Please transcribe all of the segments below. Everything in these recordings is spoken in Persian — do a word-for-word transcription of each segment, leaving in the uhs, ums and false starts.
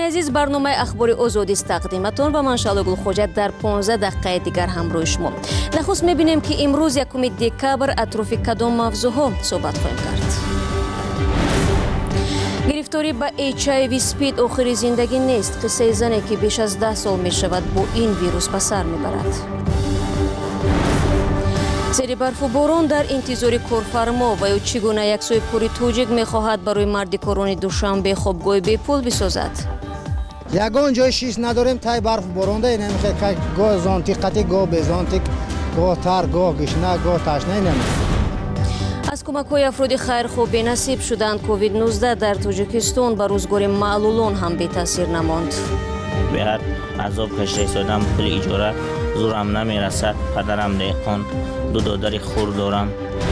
عزیز، برنامه اخبار آزادی است تقدیمتون و من شالا گلخوجت در پانزده دقیقه دیگر همراه شما. نخست میبینیم که امروز یکم دکبر اطراف کدام موضوعها صحبت خواهیم کرد. گرفتاری به اچ آی وی سپید آخر زندگی نیست. قصه زنی که بیش از ده سال می شود با این ویروس به سر می برد. زیر برف و باران در انتظار کارفرما و یا چگونه یک سوی پوری توجیک می خواهد برای مردکاران دوشنبه خوابگاه بی پول بسازد. یگان جای شیش نداریم تای برف و باران ده نمیشه که گاه زانتیقتی گاه بزانتیق گاه تر گاه گشنه گاه تشنه نمیشه. از کمک های افراد خیرخواه بنصیب شدند کووید نوزده در تاجیکستان به روزگار معلولان هم بی تاثیر نماند. به هر عذاب کشته سادم پول اجاره زورم نمی رسد. پدرم دهقان، دو دادر خور دارم.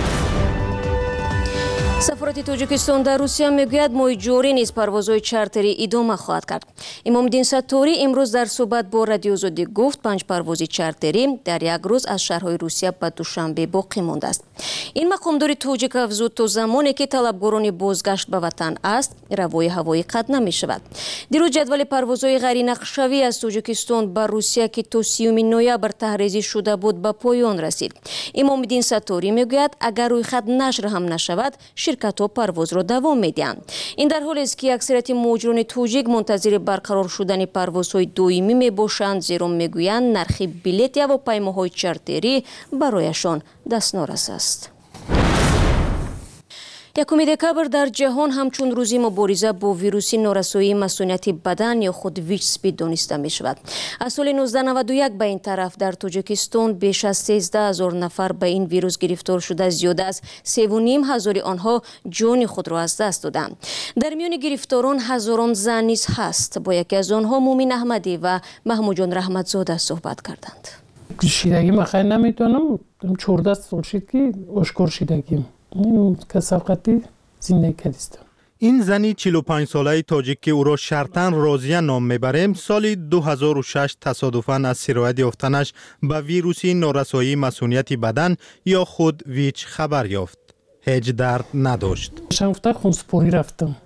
سفارت تاجیکستان در روسیه میگوید ماه جاری نیز پروازهای چارتری ادامه خواهد کرد. امامالدین ستاری امروز در صحبت با رادیو آزادی گفت پنج پرواز چارتری در یک روز از شهرهای روسیه به دوشنبه باقی مانده است. این مقامدار تاجیک افزود تا زمانی که طلبگاران بازگشت به وطن است روای هوایی قطع نمی شود. دیروز جدول پروازهای غیر نقشه‌ای از تاجیکستان به روسیه که تا سیوم نوامبر تحریزی شده بود به پایان رسید. امامالدین ستاری میگوید اگر روی خط نشر هم نشود شرکت ها پرواز را دوام میدهند. این در حالی است که اکثریت مهاجران توجیک منتظر برقرار شدن پروازهای دائمی می باشند، زیرا میگویند نرخ بلیط یا هواپیماهای چارتری برایشان دستنارس است. یکم دکبر در جهان همچون روزی مبارزه با ویروس نارسایی مسئولیت بدن یا خود ویچ سپید دانسته می شود. از سال نوزده نود و یک به این طرف در تاجیکستان بیش از سیزده هزار نفر به این ویروس گرفتار شده، زیاده از سه و نیم هزار آنها جان خود را از دست دادند. در میان گرفتاران هزاران زن نیز هست. با یکی از آنها مومن احمدی و محمود جان رحمتزاده صحبت کردند. شیدگی من خیلی نمیتونم، چهارده سال شد که اشکار شیدگیم. این کسافتی زندگی کردیستم. این زنی چهل و پنج ساله تاجیک که او را شرطاً راضیه نام میبریم، سال دو هزار و شش تصادفاً از سرایت یافتنش به ویروس نارسایی مسئولیت بدن یا خود ویچ خبر یافت. هیچ درد نداشت. شنفته خونسپوری رفتم.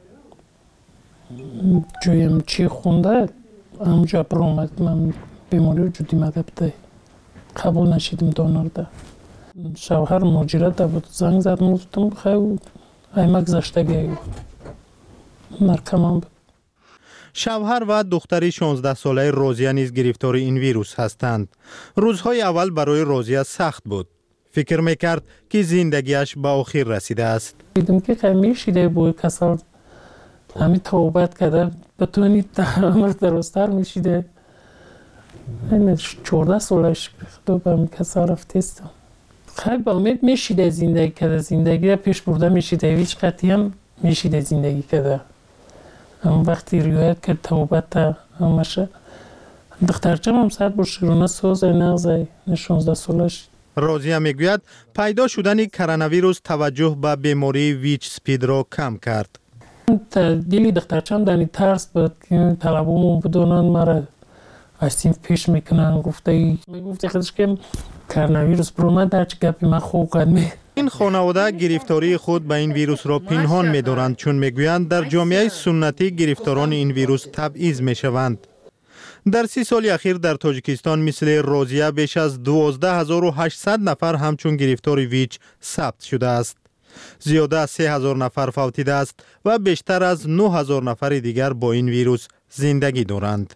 جویم چی خونده همجا برآمد. من بیماری وجودی مدبته قبول نشیدم دانارده. شوهر مهاجرت بود، زنگ زد گفتم خیلی ایمک زشتگی مرکم بود. شوهر و دختری شانزده ساله رازیه نیز گرفتار این ویروس هستند. روزهای اول برای رازیه سخت بود. فکر میکرد که زندگیش به آخر رسیده است. دیدم که خیلی میشیده بود، کسا همین توبت کرده بتونید عمر درستر میشیده. این چهارده سالش خدا به همین کسا رفتیستم. خیلی با امید میشیده زندگی کرده، زندگی پیش برده میشیده، هیچ قطعی هم میشیده زندگی کرده. هم وقتی روایت کرد توبت همشه دخترچم هم ساعت با شیرونه سوز نغزه شانزده سالش. رازیه میگوید پیدا شدن کرونا ویروس توجه به بیماری ویچ سپید را کم کرد. دیلی دخترچم دانی ترس بود که طلبامون بدونن مرا از صنف پیش میکنن. گفته ای میگفته خودش که کرونا ویروس برو در چه گپی من خوب قدمه. این خانواده گرفتاری خود به این ویروس را پنهان می‌دارند، چون میگویند در جامعه سنتی گرفتاران این ویروس تبعیض میشوند. در سی سال اخیر در تاجیکستان مثل رازیه بیش از دوازده هزار و هشتصد نفر همچون گرفتار ویچ ثبت شده است. زیاده از سه هزار نفر فوتیده است و بیشتر از نه هزار نفر دیگر با این ویروس زندگی دارند.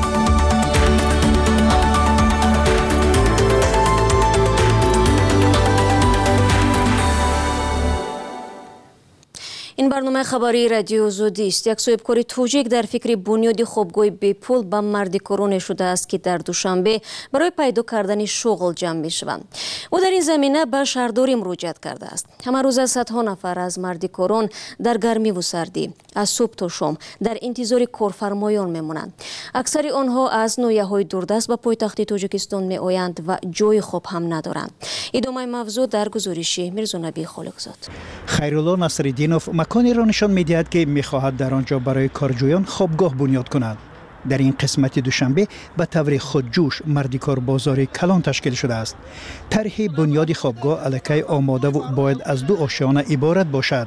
این برنامه خبری رادیو آزادی است. یک صاحبکار توجیک در فکر بنیاد خوابگاه بی پول به مردکاران شده است که در دوشنبه برای پیدا کردن شغل جمع می شوند. او در این زمینه به شهرداری مراجعت کرده است. همه روز صدها نفر از مردکاران در گرمی و سردی از صبح تا شام در انتظار کارفرمایان می مانند. اکثر آنها از ناحیه‌های دوردست به پایتخت تاجیکستان می آیند و جای خواب هم ندارند. ادامه موضوع در گزارش میرزا نبی خالقزاد. خیرالله نصرالدینوف مکانی را نشان می‌دهد که می‌خواهد در آنجا برای کارجویان خوابگاه بنیاد کند. در این قسمت دوشنبه به طور خودجوش مردکار بازار کلان تشکیل شده است. طرح بنیاد خوابگاه الکی آماده و باید از دو آشیانه عبارت باشد.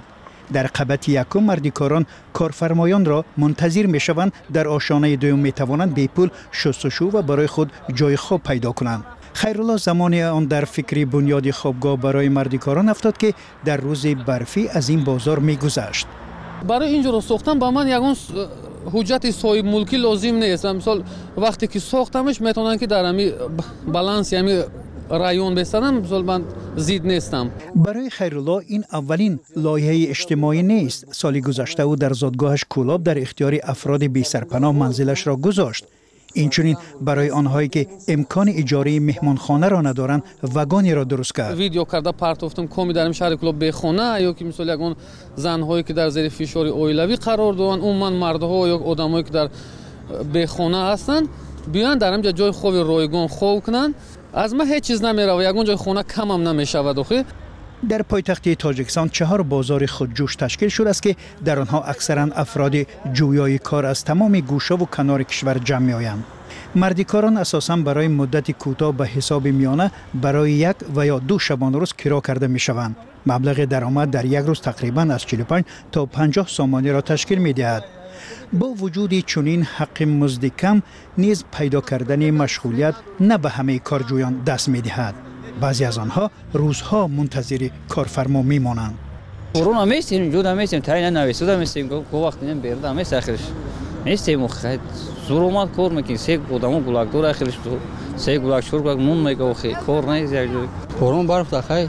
در قبط یکم مردیکاران کارفرمایان را منتظر می شوند، در آشانه دوم می توانند بی پول شستشو و برای خود جای خواب پیدا کنند. خیرالله زمانی آن در فکری بنیاد خوابگاه برای مردیکاران افتاد که در روز برفی از این بازار می گذشت. برای اینجا رو ساختن با من یگان حجت صاحب ملکی لازم نیست. مثلا وقتی که ساختمش میتونن که در امی بالانس یعنی رایون بسازن، مثلا من زید نیستم. برای خیرالله این اولین لایحه اجتماعی نیست. سالی گذشته او در زادگاهش کولاب در اختیار افراد بی سرپناه منزلش را گذاشت. اینچنین برای آنهایی که امکان اجاره مهمانخانه را ندارند وگانی را درست کرد. ویدیو کرده پرتافتم کمی در شهر کولاب بخونه یا که مثلا یگان زن‌هایی که در زیر فشار اویلوی قرار دارن، عموما مردها یا آدمایی که در بخونه هستن بیان در اینجا جای خوب رایگان خواب کنن. از ما هیچ چیز نمیره و یگان جای خونه کم هم نمیشود. آخه در پایتخت تاجیکستان چهار بازار خودجوش تشکیل شده است که در آنها اکثرا افراد جویای کار از تمام گوشه و کنار کشور جمع می‌آیند. مردیکاران اساساً برای مدت کوتاه به حساب میانه برای یک و یا دو شبانه روز کرا کرده می‌شوند. مبلغ درآمد در یک روز تقریباً از چهل و پنج تا پنجاه سامانی را تشکیل می‌دهد. با وجود چنین حق مزد کم نیز پیدا کردن مشغولیت نه به همه کارجویان دست می‌دهد. بعضی از آنها روزها منتظر کارفرما میمانند. کرونا میستیم جدا میستیم تعیین نویسوده میستیم کو وقت نیم برده میست اخرش میستیم خیلی زور اومد کار میکنیم سه گودامو گلاک دور اخرش سه گلاک شور گلاک نون میگه خیلی کار نیست یک جوری کرونا برف داخل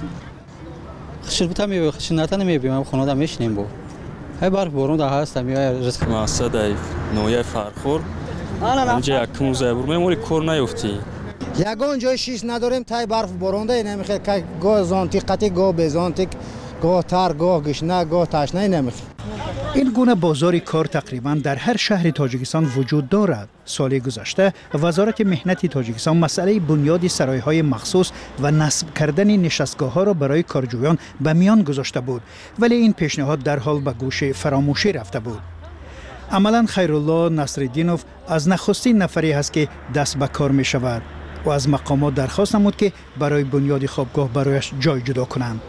خشکتا میبه خشنتا نمیبیم خونه دا میشنیم بو های برف بارون دا هست میای رزق مقصد نوعی فرخور اینجا یک موزه برمیم ولی کار نیفتی. یگان جای شیش نداریم تای برف بارونده نمیخواد که گاه زانتیقتی گاه بزانتیک گاه تر گاه گشنه گاه تشنه نمیخواد. این گونه بازار کار تقریبا در هر شهر تاجیکستان وجود دارد. سال گذشته وزارت مهنت تاجیکستان مسئله بنیاد سرایهای مخصوص و نصب کردن نشستگاه ها را برای کارجویان به میان گذاشته بود، ولی این پیشنهاد در حال به گوش فراموشی رفته بود. عملا خیرالله نصرالدینوف از نخستین نفری است که دست به کار می شود و از مقامات درخواست نمود که برای بنیاد خوابگاه برایش جای جدا کنند.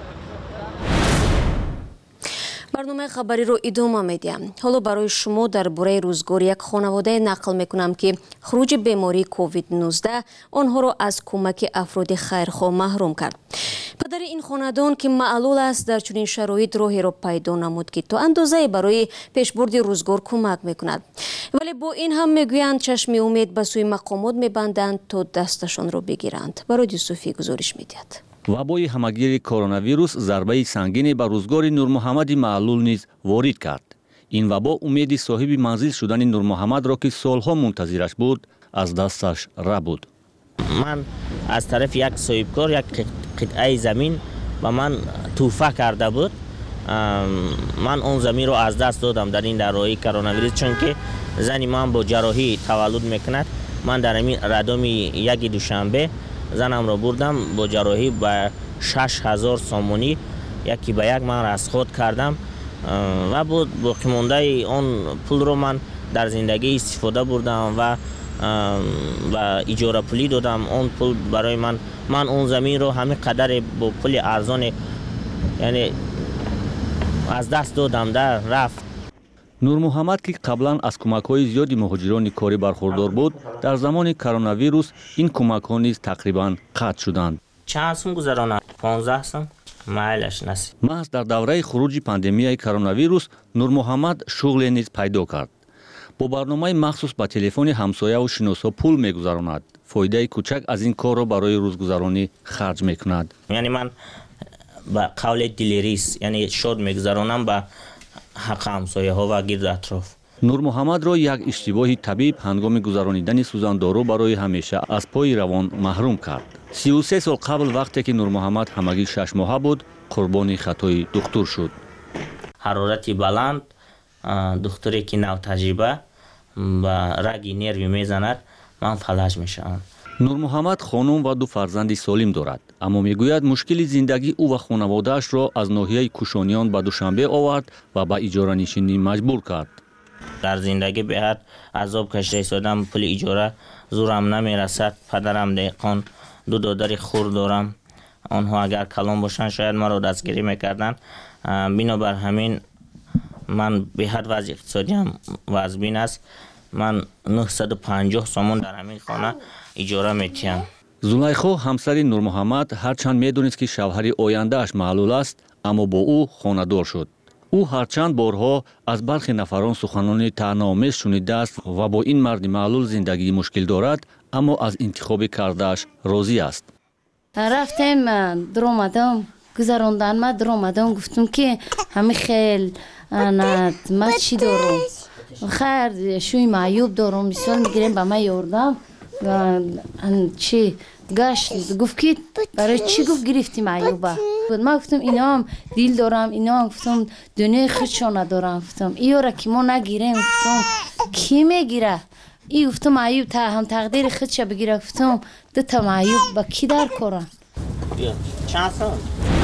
برنامه خبری رو ادامه میدیم. حالا برای شما در باره روزگار یک خانواده نقل میکنم که خروج بیماری کووید نوزده آنها را از کمک افراد خیرخواه محروم کرد. پدر این خاندان که معلول است در چنین شرایط راهی را پیدا نمود که تا اندازه برای پیشبرد روزگار کمک میکند، ولی با این هم میگویند چشم امید به سوی مقامات میبندند تا دستشان را بگیرند. برای یوسفی گزارش میدهد. وبای همگیر کرونا ویروس ضربه سنگینی به روزگار نور محمد معلول نیز وارد کرد. این وبا امید صاحب منزل شدن نور محمد را که سالها منتظرش بود از دستش ربود. من از طرف یک صاحبکار یک قطعه زمین به من توفه کرده بود. من اون زمین رو از دست دادم در این دوران کرونا ویروس، چون که زنی من با جراحی تولد میکند. من در این ردام یک دوشنبه زنم را بردم با جراحی به شش هزار سامانی یکی به یک من از خود کردم و بود باقی مانده اون پول رو من در زندگی استفاده بردم و و اجاره پولی دادم. اون پول برای من من اون زمین رو همین قدر با پول ارزان یعنی از دست دادم در رفت. نور محمد که قبلا از کمک‌های زیادی مهاجران کاری برخوردار بود، در زمان کرونا ویروس این کمک‌ها نیز تقریبا قطع شدند. چند سال گذرانه؟ پانزده سال مایلش نصیب. محض در دوره خروج پاندمی کرونا ویروس نور محمد شغل نیز پیدا کرد. با برنامه مخصوص به تلفن همسایه و شناسا پول می‌گذراند. فایده کوچک از این کار را برای روزگذرانی خرج می‌کند. یعنی من با قول دلیریس یعنی شاد می‌گذرانم با حق همسایه ها و گرد اطراف. نور محمد را یک اشتباه طبیب هنگام گذرانیدن سوزاندارو برای همیشه از پای روان محروم کرد. سی و سه سال قبل وقتی که نور محمد همگی شش ماهه بود، قربانی خطای دکتر شد. حرارتی بلند، دکتری که نو تجربه و رگی نروی میزند، من فلج میشم. نور محمد خانم و دو فرزند سالم دارد، اما میگوید مشکل زندگی او و خانواده‌اش را از ناحیه کوشانیان به دوشنبه آورد و به اجاره نشینی مجبور کرد. در زندگی به حد عذاب کشیده ایستادم، پول اجاره زورم نمیرسد. پدرم دهقان، دو دادر خور دارم آنها اگر کلان باشن شاید ما را دستگیری میکردن. بنابر همین من به حد وضع اقتصادی هم وضعبین است. من نهصد و پنجاه سومون در همین خانه اجاره میتیم. زلیخا همسر نور محمد هرچند میدونست که شوهر آینده‌اش معلول است، اما با او خانه‌دار شد. او هرچند بارها از برخی نفران سخنان طعنه‌آمیز شنیده است و با این مرد معلول زندگی مشکل دارد، اما از انتخاب کرده‌اش راضی است. رفتم در اومدم گذراندن ما در اومدم گفتم که همه خیل ما چی دارم خیر شوی معیوب دارم مثال میگیرم به من یاردم چی گشت گفت که برای چی گفت گرفتی معیوبه ما گفتم اینا هم دیل دارم اینا هم گفتم دنیا خودشان ندارم گفتم ایو را که ما نگیریم گفتم کی میگیره ای گفتم معیوب تا هم تقدیر خودش بگیره گفتم دو تا معیوب با کی در کارن چند سال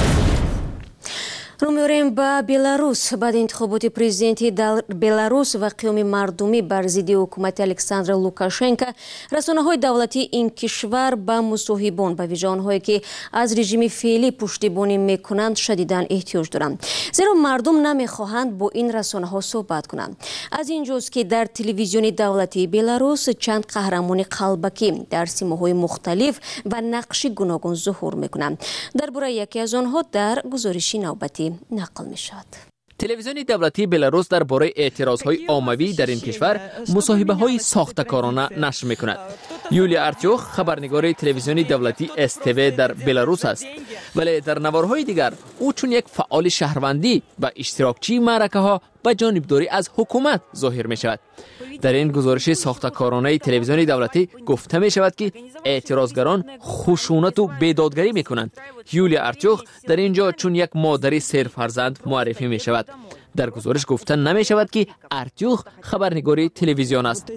رو می‌آوریم به بلاروس. بعد انتخابات پرزیدنتی در بلاروس و قیام مردمی بر ضد حکومت الکساندر لوکاشنکو، رسانه‌های دولتی این کشور به مصاحبان به ویژه آنهایی که از رژیم فعلی پشتیبانی می‌کنند شدیداً احتیاج دارند، زیرا مردم نمی‌خواهند با این رسانه‌ها صحبت کنند. از اینجاست که در تلویزیون دولتی بلاروس چند قهرمان قلبکی در سیماهای مختلف و نقش گوناگون ظهور می‌کنند. درباره یکی از آنها در گزارشی نوبتی نقل می شود. تلویزیون دولتی بلاروس درباره اعتراضهای عمومی در این کشور مصاحبه‌های ساخته‌کارانه نشر می‌کند. یولیا ارتیوخ خبرنگار تلویزیون دولتی اس تی وی در بلاروس است، ولی در نوارهای دیگر او چون یک فعال شهروندی و اشتراکچی معرکه‌ها به جانبداری از حکومت ظاهر می‌شود. در این گزارش ساخته‌کارانه تلویزیون دولتی گفته می‌شود که اعتراضگران خشونت و بیدادگری می‌کنند. یولیا ارتیوخ در اینجا چون یک مادری سرفرزند معرفی می‌شود. در گزارش گفته نمی‌شود که ارتیوخ خبرنگاری تلویزیون است.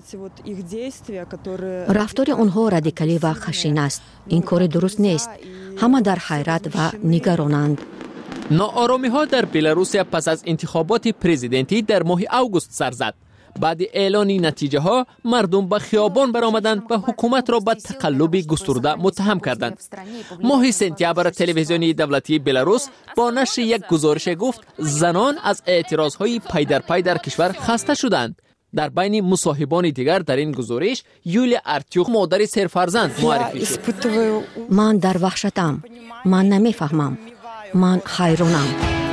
رفتار آنها رادیکالی و خشن است. این کار درست نیست. همه در حیرت و نگرانند. ناآرامی‌ها در بلاروس پس از انتخابات پرزیدنتی در ماه آگوست سر زد. بعد اعلان نتیجه ها مردم به خیابان برآمدند و حکومت را به تقلب گسترده متهم کردند. ماه سپتامبر تلویزیون دولتی بلاروس با نشر یک گزارش گفت زنان از اعتراض های پی در پی در کشور خسته شدند. در بین مصاحبان دیگر در این گزارش یولیا ارتیوخ مادر سرفرزند معرفی شد. من در وحشتم. من نمیفهمم. من حیرانم.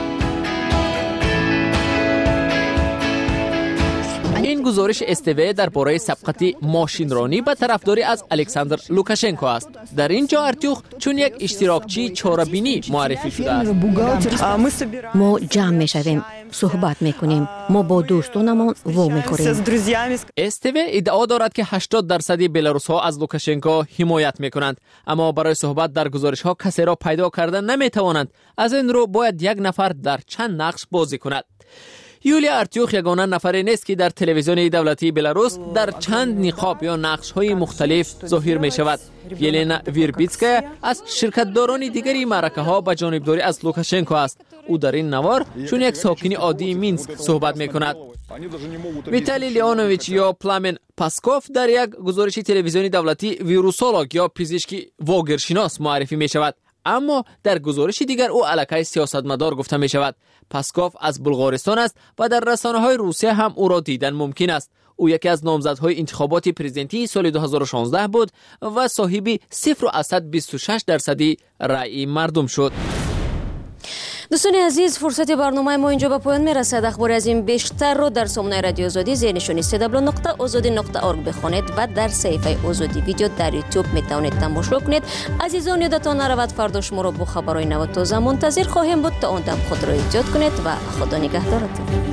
این گزارش اس تی وی درباره سبقت ماشینرانی به طرفداری از الکساندر لوکاشنکو است. در اینجا ارتیوخ چون یک اشتراکچی چاره‌بینی معرفی شده است. ما جمع می‌شویم، صحبت می‌کنیم، ما با دوستانمان و می‌خوریم. اس تی وی ادعا دارد که هشتاد درصد بلاروس‌ها از لوکاشنکو حمایت می‌کنند، اما برای صحبت در گزارش‌ها کسی را پیدا کردن نمی‌توانند. از این رو باید یک نفر در چند نقش بازی کند. یولیا ارتیوخ یگانه نفری نیست که در تلویزیون دولتی بلاروس در چند نقاب یا نقش‌های مختلف ظاهر می‌شود. یلنا ویربیتسکا از شرکت‌داران دیگری معرکه‌ها به جانبداری از لوکاشنکو است. او در این نوار چون یک ساکن عادی مینسک صحبت می‌کند. ویتالی لیانوویچ یا پلامن پاسکوف در یک گزارش تلویزیون دولتی ویروسولوگ یا پزشک واگرشناس معرفی می‌شود. اما در گزارش دیگر او علاقه سیاستمدار گفته می شود. پاسکوف از بلغارستان است و در رسانه‌های روسیه هم او را دیدن ممکن است. او یکی از نامزدهای انتخابات پرزیدنتی سال دو هزار و شانزده بود و صاحب صفر و بیست و شش درصدی رأی مردم شد. دوستان عزیز، فرصت برنامه ما اینجا به پایان میرسد. اخبار از این بیشتر رو در سامانه رادیو آزادی زیر نشانی سی دبلیو نقطه آزادی نقطه اورگ بخوانید و در صفحه آزادی ویدیو در یوتیوب میتوانید تماشا کنید. عزیزان یادتان نرود فردا شما را با خبرهای نو و تازه منتظر خواهیم بود. تا آن دم خود را ایجاد کنید و خدا نگهدارتان.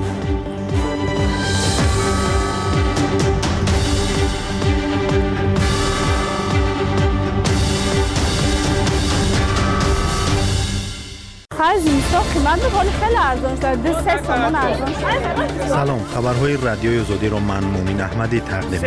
از اینستا قیمت بخوری خیلی ارزان شد. دو سه سامان ارزان شد. سلام، خبرهای رادیوی آزادی را من مومن احمدی تقدیم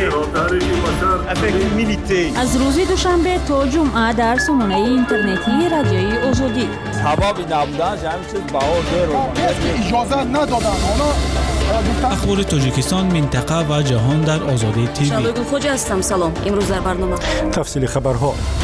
می‌کنم. از روز دوشنبه تا جمعه در سامانه اینترنتی رادیوی آزادی. هوایی نبودن همین چیز بهار رو اجازه ندادن. اخبار تاجیکستان، منطقه و جهان در آزادی تیوی. شادو خوجا هستم. سلام. امروز در برنامه تفصیل خبرها. به همین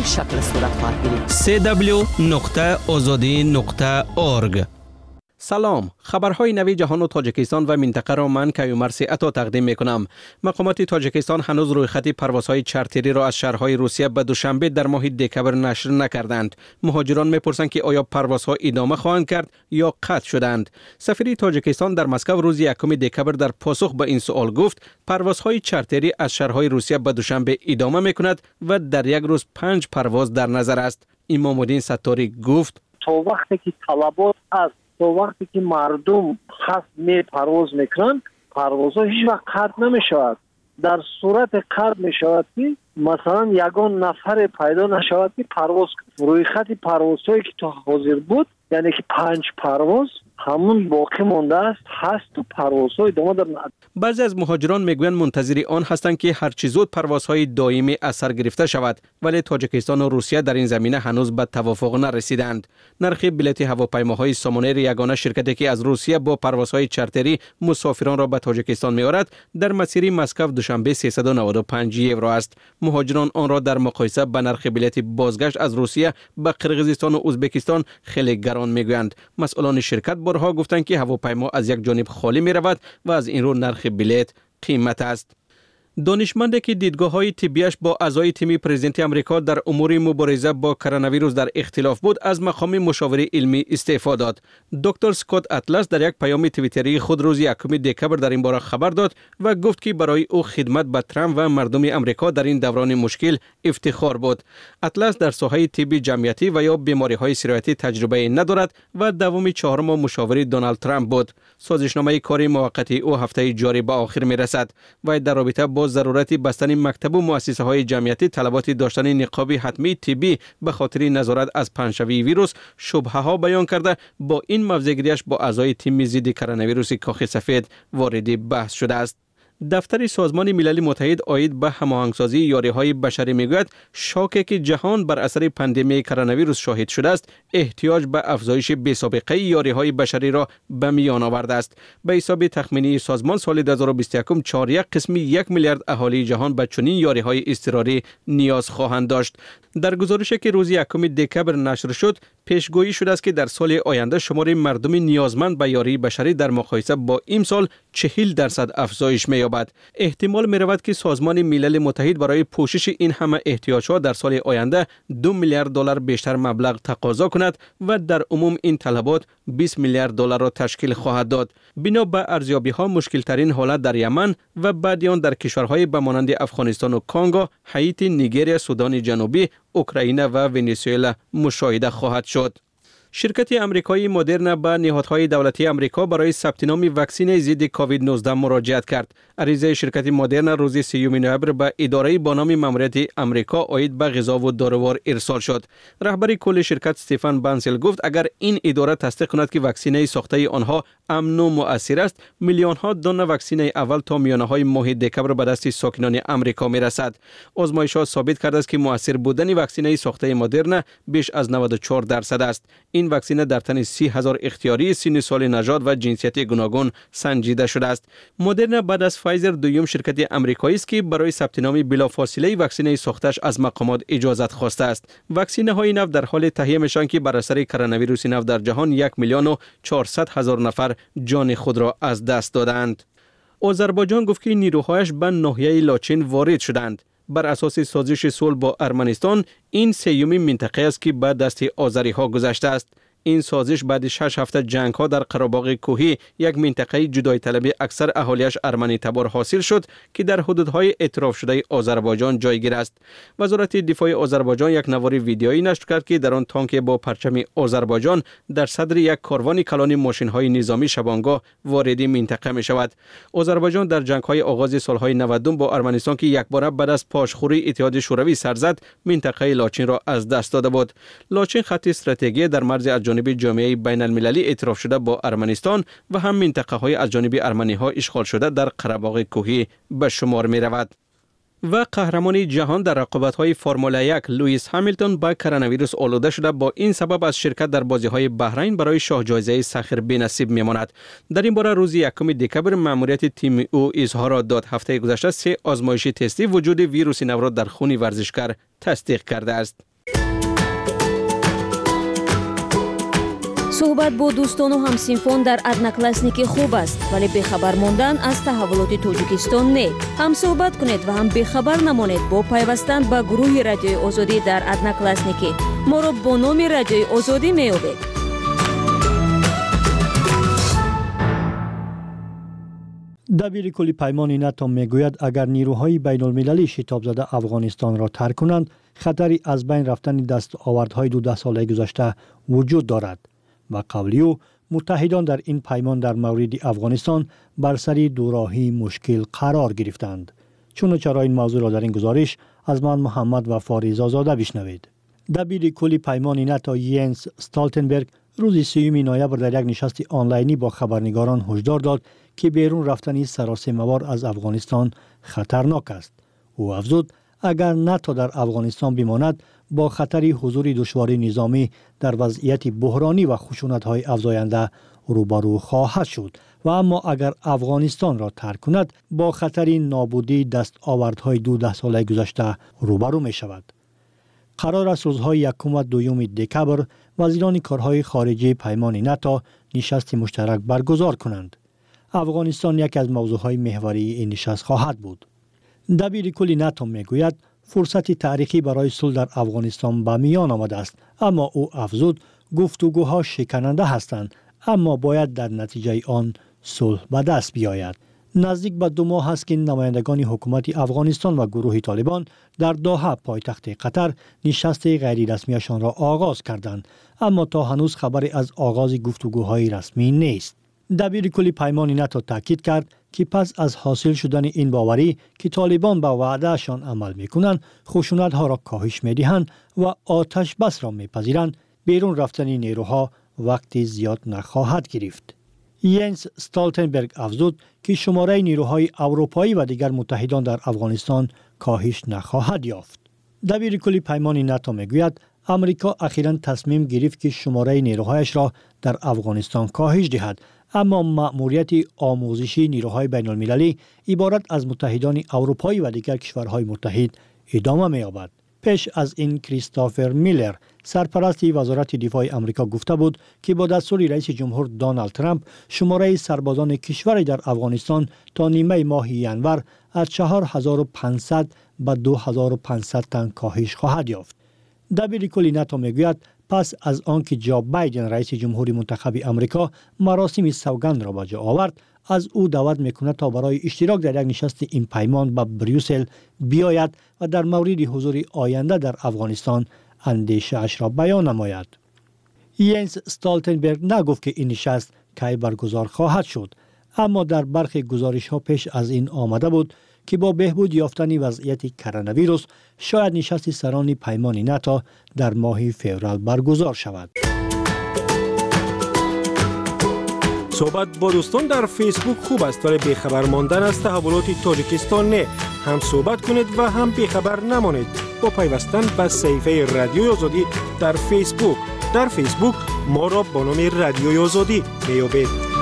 این شکل صورت خواهد گرفت. سی دبلیو نقطه آزادی نقطه اورگ. سلام، خبرهای نوی جهان و تاجیکستان و منطقه را من کیومرث عطا تقدیم می کنم. مقامات تاجیکستان هنوز روی خط پروازهای چارتری را از شهرهای روسیه به دوشنبه در ماه دکبر نشر نکردند. مهاجران میپرسند که آیا پروازها ادامه خواهند کرد یا قطع شدند. سفیر تاجیکستان در مسکو روز یکم دکبر در پاسخ به این سوال گفت پروازهای چارتری از شهرهای روسیه به دوشنبه ادامه میکند و در یک روز پنج پرواز در نظر است. امام الدین ستاری گفت تا وقتی که طلبات است، تا وقتی که مردم خاص می پرواز میکنند، پروازها هیچ وقت قطع نمی شود. در صورت قطع می شود که مثلا یگان نفر پیدا نشود که پرواز روی خط پروازهایی که تا حاضر بود، یعنی که پنج پرواز همون باقی مانده است، هست و پروازهای ادامه در. بعضی از مهاجران میگویند منتظر آن هستند که هر چه زود پروازهای دائمی از سر گرفته شود، ولی تاجیکستان و روسیه در این زمینه هنوز به توافق نرسیدند. نرخ بلیط هواپیماهای سامونیر، یگانه شرکتی که از روسیه با پروازهای چارتری مسافران را به تاجیکستان می‌آورد، در مسیر مسکو دوشنبه سیصد و نود و پنج یورو است. مهاجران آن را در مقایسه با نرخ بلیط بازگشت از روسیه به قرقیزستان و ازبکستان خیلی گران میگویند. مسئولان شرکت بارها گفتند که هواپیما از یک جانب خالی می رود و از این رو نرخ بلیط قیمت است. دانشمندی که دیدگاه‌های طبیش با اعضای تیم پرزیدنت آمریکا در امور مبارزه با کرونا ویروس در اختلاف بود، از مقام مشاور علمی استعفا داد. دکتر اسکات اطلس در یک پیام توییتری خود روز یکم دکبر در این باره خبر داد و گفت که برای او خدمت به ترامپ و مردم آمریکا در این دوران مشکل افتخار بود. اطلس در ساحه طب جمعیتی و یا بیماری‌های سرایتی تجربه ندارد و دوم چهارم مشاور دونالد ترامپ بود. سازشنامه کاری موقتی او هفته جاری به آخر می‌رسد و در رابطه با ضرورت بستن مکتب و مؤسسه های جمعیتی طلبات داشتن نقاب حتمی طبی به خاطر نظارت از پنجشنبه ویروس شبهه ها بیان کرده، با این موضع‌گیریش با اعضای تیم ضد کرونا ویروس کاخ سفید وارد بحث شده است. دفتر سازمان ملل متحد عاید به هماهنگسازی یاری‌های بشری میگوید شاکی که جهان بر اثر پاندمی کرونا ویروس شاهد شده است، احتیاج به افزایش بی‌سابقه یاری‌های بشری را به میان آورده است. به حساب تخمینی سازمان سال دو هزار و بیست و یک چهار یک قسمی یک میلیارد اهالی جهان به چنین یاری‌های اضطراری نیاز خواهند داشت. در گزارشی که روز یکم دکبر نشر شد، پیشگویی شده است که در سال آینده شمار مردم نیازمند به یاری بشری در مقایسه با امسال چهل درصد افزایش می‌یابد. احتمال می‌رود که سازمان ملل متحد برای پوشش این همه احتیاجات در سال آینده دو میلیارد دلار بیشتر مبلغ تقاضا کند و در عموم این طلبات بیست میلیارد دلار را تشکیل خواهد داد. بنا به ارزیابی‌ها مشکل ترین حالت در یمن و بعد آن در کشورهای به مانند افغانستان و کانگو، هایتی، نیگریا، سودان جنوبی، اوکراین و ونزوئلا مشاهده خواهد شد. شرکت امریکایی مدرنا به نهادهای دولتی امریکا برای ثبت نام واکسن ضد کووید نوزده مراجعت کرد. عریضه شرکت مدرنا روز سیوم نوامبر به اداره با نام ماموریت امریکا عاید به غذا و داروار ارسال شد. رهبر کل شرکت استفان بانسل گفت اگر این اداره تصدیق کند که واکسن ساخته آنها امن و مؤثر است، میلیون ها دانه واکسن اول تا میانه های ماه دکبر به دست ساکنان امریکا میرسد. آزمایش‌ها ثابت کرده است که مؤثر بودن واکسن ساخته مدرنا بیش از نود و چهار درصد است. این واکسن در تن سی هزار اختیاری سن سال نژاد و جنسیت گوناگون سنجیده شده است. مدرنا بعد از فایزر دوم شرکت امریکایی است که برای ثبت نام بلافاصله واکسن ساختش از مقامات اجازت خواسته است. واکسن های نو در حال تهیه میشن که بر اثر کرونا ویروس نو در جهان یک میلیون و چهارصد هزار نفر جان خود را از دست دادند. آذربایجان گفت که نیروهایش به ناحیه لاچین وارد شدند. بر اساس سازش صلح با ارمنستان، این سیومین منطقه است که به دست آذری ها گذشته است. این سازش بعد شش هفته جنگ ها در قره‌باغ کوهی، یک منطقه جدای طلبی اکثر اهالیش ارمنی تبار حاصل شد که در حدودهای اعتراف شده آذربایجان جایگیر است. وزارت دفاع آذربایجان یک نوار ویدیویی نشر کرد که در آن تانک با پرچم آذربایجان در صدر یک کاروان کلان ماشین های نظامی شبانگاه وارد منطقه می شود. آذربایجان در جنگ های آغاز سالهای نود با ارمنستان که یک بار بعد از پاشخوری اتحاد شوروی سر زد، منطقه لاچین را از دست داده بود. لاچین خط استراتژیکی در مرز از جانب جامعه بین المللی اعتراف شده با ارمنستان و هم منطقه های از جانب ارمنی ها اشغال شده در قره‌باغ کوهی به شمار می رود. و قهرمان جهان در رقابت‌های فرمول یک لوئیس همیلتون با کرونا ویروس آلوده شده، با این سبب از شرکت در بازی‌های بحرین برای شاه جایزه سخر بی‌نصیب می‌ماند. در این باره روز یکم دکبر مأموریت تیم او اظهار داد. هفته گذشته سه آزمایش تستی وجود ویروس نو را در خون ورزشکار تصدیق کرده است. صحبت با دوستان و همسینفان در ادناکلاسنیک خوب است، ولی بخبر ماندن از تحولات تاجیکستان نه. هم صحبت کنید و هم بخبر نمانید با پیوستن به گروه رادیوی آزادی در ادناکلاسنیک. ما را با نام رادیوی آزادی می‌یابید. دبیر کل پیمان ناتو میگوید اگر نیروهای بین المللی شتاب زده افغانستان را ترک کنند، خطری از بین رفتن دستاوردهای دو ده ساله گذشته وجود دارد. و قولی او متحدان در این پیمان در مورد افغانستان بر سر دوراهی مشکل قرار گرفتند. چون چرا این موضوع را در این گزارش از من محمد و فاریزا زاده بشنوید. دبیر کل پیمان ناتو ینس استالتنبرگ روز سوم نوامبر در یک نشست آنلاینی با خبرنگاران هشدار داد که بیرون رفتن سراسیمه‌وار از افغانستان خطرناک است. او افزود اگر ناتو در افغانستان بماند با خطری حضور دشواری نظامی در وضعیت بحرانی و خشونت‌های افزاینده روبرو خواهد شد و اما اگر افغانستان را ترک کند با خطری نابودی دستاوردهای دو ده ساله گذشته روبرو می شود. قرار است روزهای یکم و دوم دکبر وزیران کارهای خارجی پیمان ناتو نشست مشترک برگزار کنند. افغانستان یک از موضوعهای محوری این نشست خواهد بود. دبیر کل ناتو میگوید فرصت تاریخی برای صلح در افغانستان به میان آمده است، اما او افزود گفتگوها شکننده هستند، اما باید در نتیجه آن صلح به دست بیاید. نزدیک به دو ماه است که نمایندگان حکومت افغانستان و گروه طالبان در دوحه پایتخت قطر نشست غیر رسمیشان را آغاز کردند، اما تا هنوز خبری از آغاز گفتگوهای رسمی نیست. دبیر کل پیمان ناتو تاکید کرد که پس از حاصل شدن این باوری که طالبان به وعدهشان عمل میکنند، خشونت ها را کاهش میدهند و آتش بس را میپذیرند، بیرون رفتن نیروها وقتی زیاد نخواهد گرفت. ینس استالتنبرگ افزود که شماره نیروهای اروپایی و دیگر متحدان در افغانستان کاهش نخواهد یافت. دبیر کل پیمان ناتو میگوید امریکا اخیراً تصمیم گرفت که شماره نیروهایش را در افغانستان کاهش دهد، اما مأموریت آموزشی نیروهای بین المللی عبارت از متحدان اروپایی و دیگر کشورهای متحد ادامه می‌یابد. پیش از این کریستوفر میلر سرپرست وزارت دفاع آمریکا گفته بود که با دستور رئیس جمهور دونالد ترامپ شماره سربازان کشور در افغانستان تا نیمه ماه ژانویه از چهار هزار و پانصد به دو هزار و پانصد تن کاهش خواهد یافت. دبیر کل ناتو میگوید پس از آنکه جو بایدن رئیس جمهوری منتخب آمریکا مراسم سوگند را به جا آورد، از او دعوت میکند تا برای اشتراک در یک نشست این پیمان به بریوسل بیاید و در مورد حضور آینده در افغانستان اندیشه اش را بیان نماید. ینس استالتنبرگ نگفت که این نشست کی برگزار خواهد شد، اما در برخی گزارش ها پیش از این آمده بود که با بهبود یافتن وضعیت کرونا ویروس شاید نشست سران پیمان ناتو در ماه فوریه برگزار شود. صحبت با دوستان در فیسبوک خوب است، ولی بیخبر ماندن از تحولات تاجیکستان نه. هم صحبت کنید و هم بیخبر نمانید با پیوستن به صفحه رادیوی آزادی در فیسبوک. در فیسبوک ما را با نام رادیوی آزادی میابید.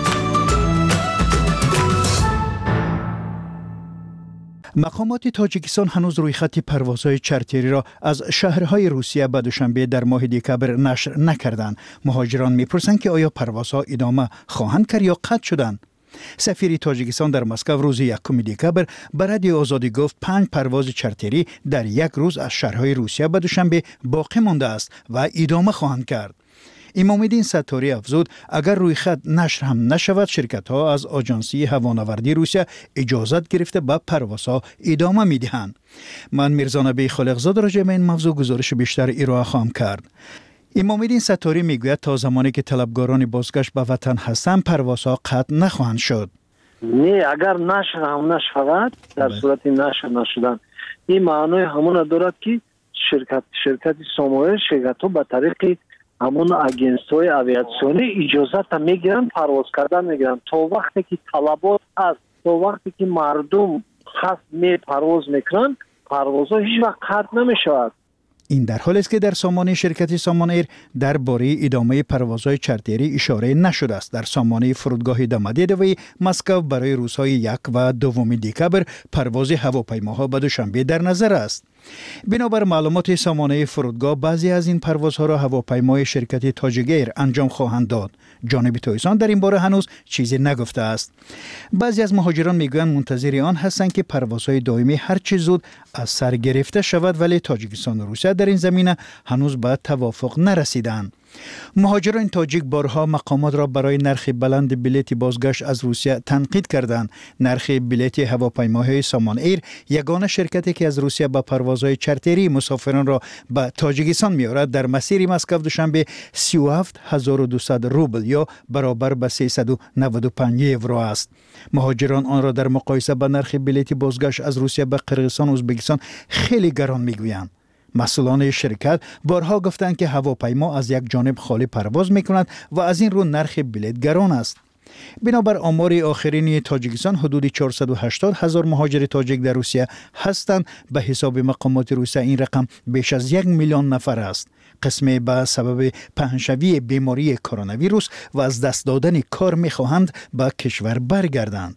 مقامات تاجیکستان هنوز روی خط پروازهای چارتری را از شهرهای روسیه به دوشنبه در ماه دکبر نشر نکردند. مهاجران میپرسند که آیا پروازها ادامه خواهند کرد یا قطع شدند. سفیر تاجیکستان در مسکو روز یکم دکبر به رادیو آزادی گفت پنج پرواز چارتری در یک روز از شهرهای روسیه به دوشنبه باقی مانده است و ادامه خواهند کرد. امام‌الدین ستاری افزود اگر روی خط نشر هم نشود، شرکت ها از آژانسی هوانوردی روسیه اجازت گرفته به پروازها ادامه میدهند. من میرزا نبی خالقزاد راجع به این موضوع گزارش بیشتر ارائه خواهم کرد. امام‌الدین ستاری میگوید تا زمانی که طلبگاران بازگشت به وطن هستند پروازها قطع نخواهند شد. نه، اگر نشر هم نشود، در صورت نشر نشدن این معنی همون دارد که شرکت شرکت ساموئل شرکت ها به طریق همون اجنس‌های آویاسیونی اجازت میگیرن پرواز کردن میگیرن تا وقتی که طلبات است، تا وقتی که مردم خاص می پرواز میکنن پروازها هیچ وقت قطع نمیشود. این در حالی است که در سامانه شرکت سامان ایر درباره ادامه پروازهای چارتری اشاره نشده است. در سامانه فرودگاه دمدیدوی مسکو برای روزهای یک و دوم دکبر پرواز هواپیماها به دوشنبه در نظر است. بنابر معلومات سامانه فرودگاه بعضی از این پروازها را هواپیمای شرکت تاجگیر انجام خواهند داد. جانب تایسان در این باره هنوز چیزی نگفته است. بعضی از مهاجران میگویند منتظر آن هستند که پروازهای دائمی هر چه زود از سر گرفته شود، ولی تاجیکستان و روسیه در این زمینه هنوز به توافق نرسیدند. مهاجران تاجیک بارها مقامات را برای نرخ بلند بلیط بازگشت از روسیه تنقید کردند. نرخ بلیط هواپیماهای سامان ایر، یگانه شرکتی که از روسیه با پروازهای چارتری مسافران را به تاجیکستان می‌آورد، در مسیر مسکو دوشنبه سی و هفت هزار و دویست روبل یا برابر به سیصد و نود و پنج یورو است. مهاجران آن را در مقایسه با نرخ بلیط بازگشت از روسیه به قرقیزستان و ازبکستان خیلی گران می‌گویند. مسئولان شرکت بارها گفتند که هواپیما از یک جانب خالی پرواز می‌کند و از این رو نرخ بلیط گران است. بنابر آمار آخرین تاجیکستان حدود چهارصد و هشتاد هزار مهاجر تاجیک در روسیه هستند. به حساب مقامات روسیه این رقم بیش از یک میلیون نفر است. قسمی به سبب پهنشوی بیماری کرونا ویروس و از دست دادن کار می‌خواهند به کشور برگردند.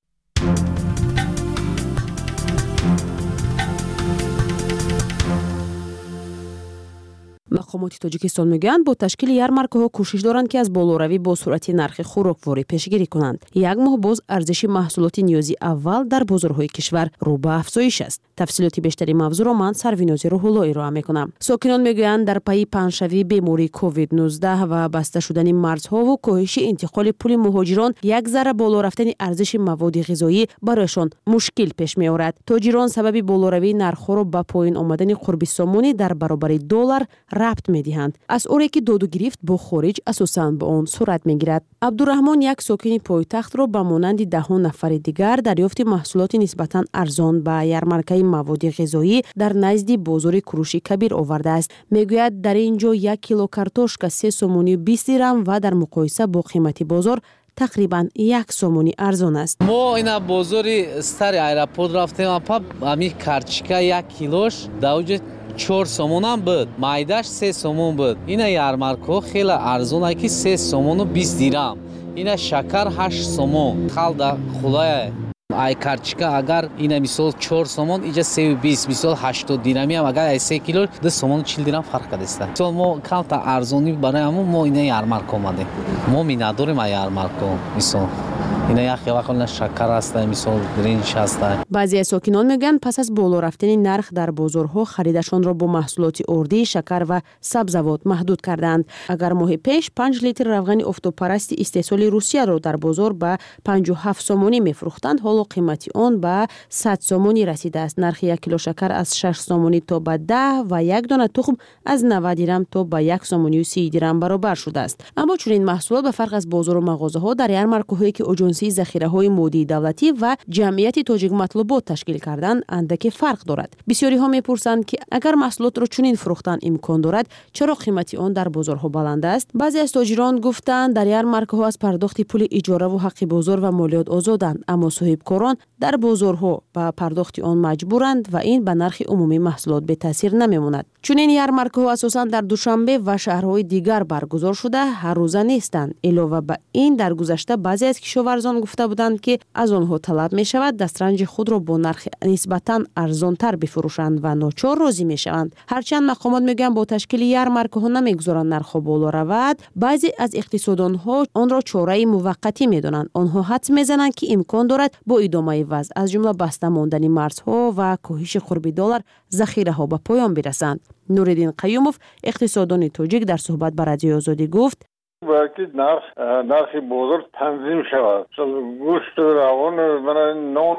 مقامات تاجیکستان میگویند با تشکیل ярмаркаҳо کوشش دارند که از بالоравӣ با суръати нархи хӯрокворӣ пешгирӣ کنند. یک ماه باز ارزشی محصولات نیازی اول در بازارهای کشور رو به افزایش است. تفصیلات بیشتری موضوع را من سرویناز روح‌الله ارائه میکنم. ساکنان میگویند در پی پنجشوی بیماری کووید نوزده و بسته شدن مرزها و کاهش انتقال پول مهاجران، یک ذره بالا رفتن ارزش مواد غذایی برایشان مشکل پیش میآورد. تاجران سبب بالоравии нархҳо را به پایین آمدن قربی سامانی در برابر دلار ربط می‌دهند. از اوری که داد و گرفت با خارج اساساً به آن صورت می‌گیرد. عبدالرحمن یک ساکن پایتخت را به مانند دهان نفر دیگر دریافت محصولات نسبتاً ارزان به ярмаркаи مواد غذایی در نزد بازار کروشی کبیر آورده است. میگوید در اینجا یک کیلو کارتوشکا سه سومونی و بیست درم و در مقایسه با قیمت بازار تقریبا یک سومونی ارزان است. ما اینا بازار ستار ایرپورت رفتیم، اپا امی کارچیکا یک کیلوش دوجه چهار سومون هم بود، مایداش سه سومون بود. اینا ярмарка خیلی ارزونه که سه سومون و بیست درم. اینا شکر هشت سومون. خالدا خلای ای کارچیکا اگر اینا مثال چهار سومون اینجا سه و بیست، مثال هشتاد درمی هم اگر سه کیلو دو سومون و چهل درم فرق است. مثال ما کم تا ارزونی برای همون ما اینا ярмарка اومده. ما می نداریم ای ярмарка مثال. اینا یک وقت شکر است، مثال برنج است. بعضی از ساکنان میگن پس از بالا رفتن نرخ در بازارها خریدشان را با محصولات اردی، شکر و سبزیجات محدود کردند. اگر ماه پیش پنج لیتر روغن آفتابپرست استحصال روسیه را در بازار به پنجاه و هفت سومونی میفروختند، حالا قیمت آن به صد سومونی رسیده است. نرخ یک کیلو شکر از شش سومونی تا به ده و یک دانه تخم از نود درم تا به یک سومونی و سی درم برابر شده است. اما چون این محصولات به فرق از بازار و مغازه ها در ярмаркаهایی که اجنسی ذخیره های مودی دولتی و جمعیت تاجیک مطلوبات تشکیل کردن اندکی فرق دارد. بسیاری ها میپرسند که اگر محصولات را چنین فروختن امکان دارد، چرا قیمت آن در بازارها بلند است؟ بعضی از تاجران گفتند در ярмаркаها از پرداخت پول اجاره و حق بازار و مالیات آزادند، اما صاحبکاران در بازارها به پرداخت آن مجبورند و این به نرخ عمومی محصولات به تاثیر نمیماند. چون این ярмаркаها اساساً در دوشنبه و شهرهای دیگر برگزار شده هر روزه نیستند. علاوه بر این در گذشته بعضی از کشاورزان گفته بودند که از آنها طلب می شود دسترنج خود را با نرخ نسبتاً ارزانتر بفروشند و ناچار راضی می شوند. هرچند مقامات میگن با تشکیل ярмаркаها نمیگذارند نرخ بالا رود، بعضی از اقتصاددان ها آن را چاره موقتی میدانند. آنها حدس میزنند که امکان دارد با ادامه وضع از جمله بسته ماندن مرزها و کاهش قرب دلار ذخیره ها به پایان برسند. نوریدین قیوموف اقتصاددان تاجیک در صحبت با رادیو آزادی گفت باید نرخ نرخ بازار تنظیم شود. گوشت روان برای نان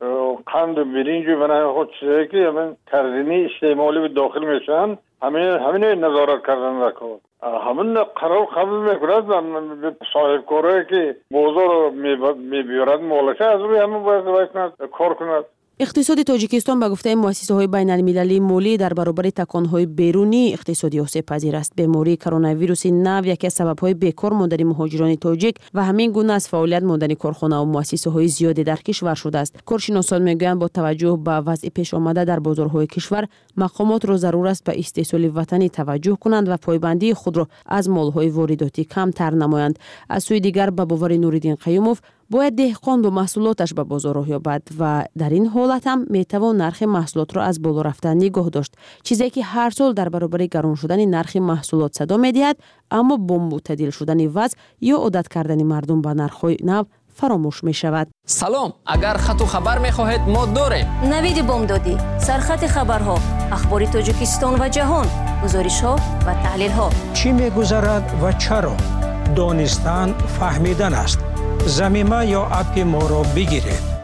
قند برنج برای خود چیزی که همین ترزینی استعمالی به داخل میشن همین همین نظارت کردن رکود. همین قرار قبول میکند صاحب کاری که بازار میبیارد مالشه از روی همین باید کار کند. اقتصاد تاجیکستان به گفته مؤسسه‌های بین‌المللی مالی در برابر تکان‌های بیرونی اقتصادی آسیب پذیر است. بیماری کرونا ویروس نو یکی از سبب‌های بیکار ماندن مهاجران تاجیک و همین گونه از فعالیت ماندن کارخانه و مؤسسه‌های زیادی در کشور شده است. کارشناسان میگویند با توجه به وضع پیش آمده در بازارهای کشور، مقامات را ضرور است به استحصال وطنی توجه کنند و پایبندی خود را از مال‌های وارداتی کمتر نمایند. از سوی دیگر به باور نوریدین قیوموف، باید دهقان با محصولاتش به بازار راه یابد و در این حالت هم میتوان نرخ محصولات را از بالا رفتن نگاه داشت، چیزی که هر سال در برابر گران شدن نرخ محصولات صدا میدهد، اما با معتدل شدن وضع یا عادت کردن مردم به نرخ‌های نو فراموش می شود. سلام، اگر خط و خبر می خواهید ما داریم. نوید بامدادی، سرخط خبرها، اخبار تاجیکستان و جهان، گزارش ها و تحلیل ها. چی می گذرد و چرا؟ دانستن فهمیدن است. زمینه یا اپ ما را بگیرید.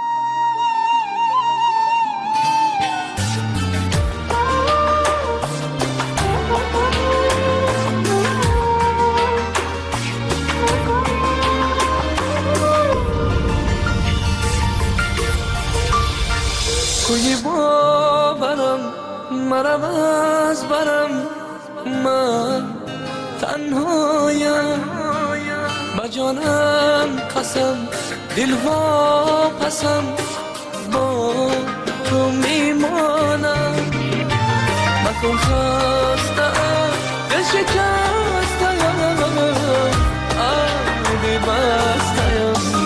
کوی باورم مرم از برم من تنهایم با جانم قسم دل واپسم با تو میمانم مکن خستم دل شکستم آبی بستم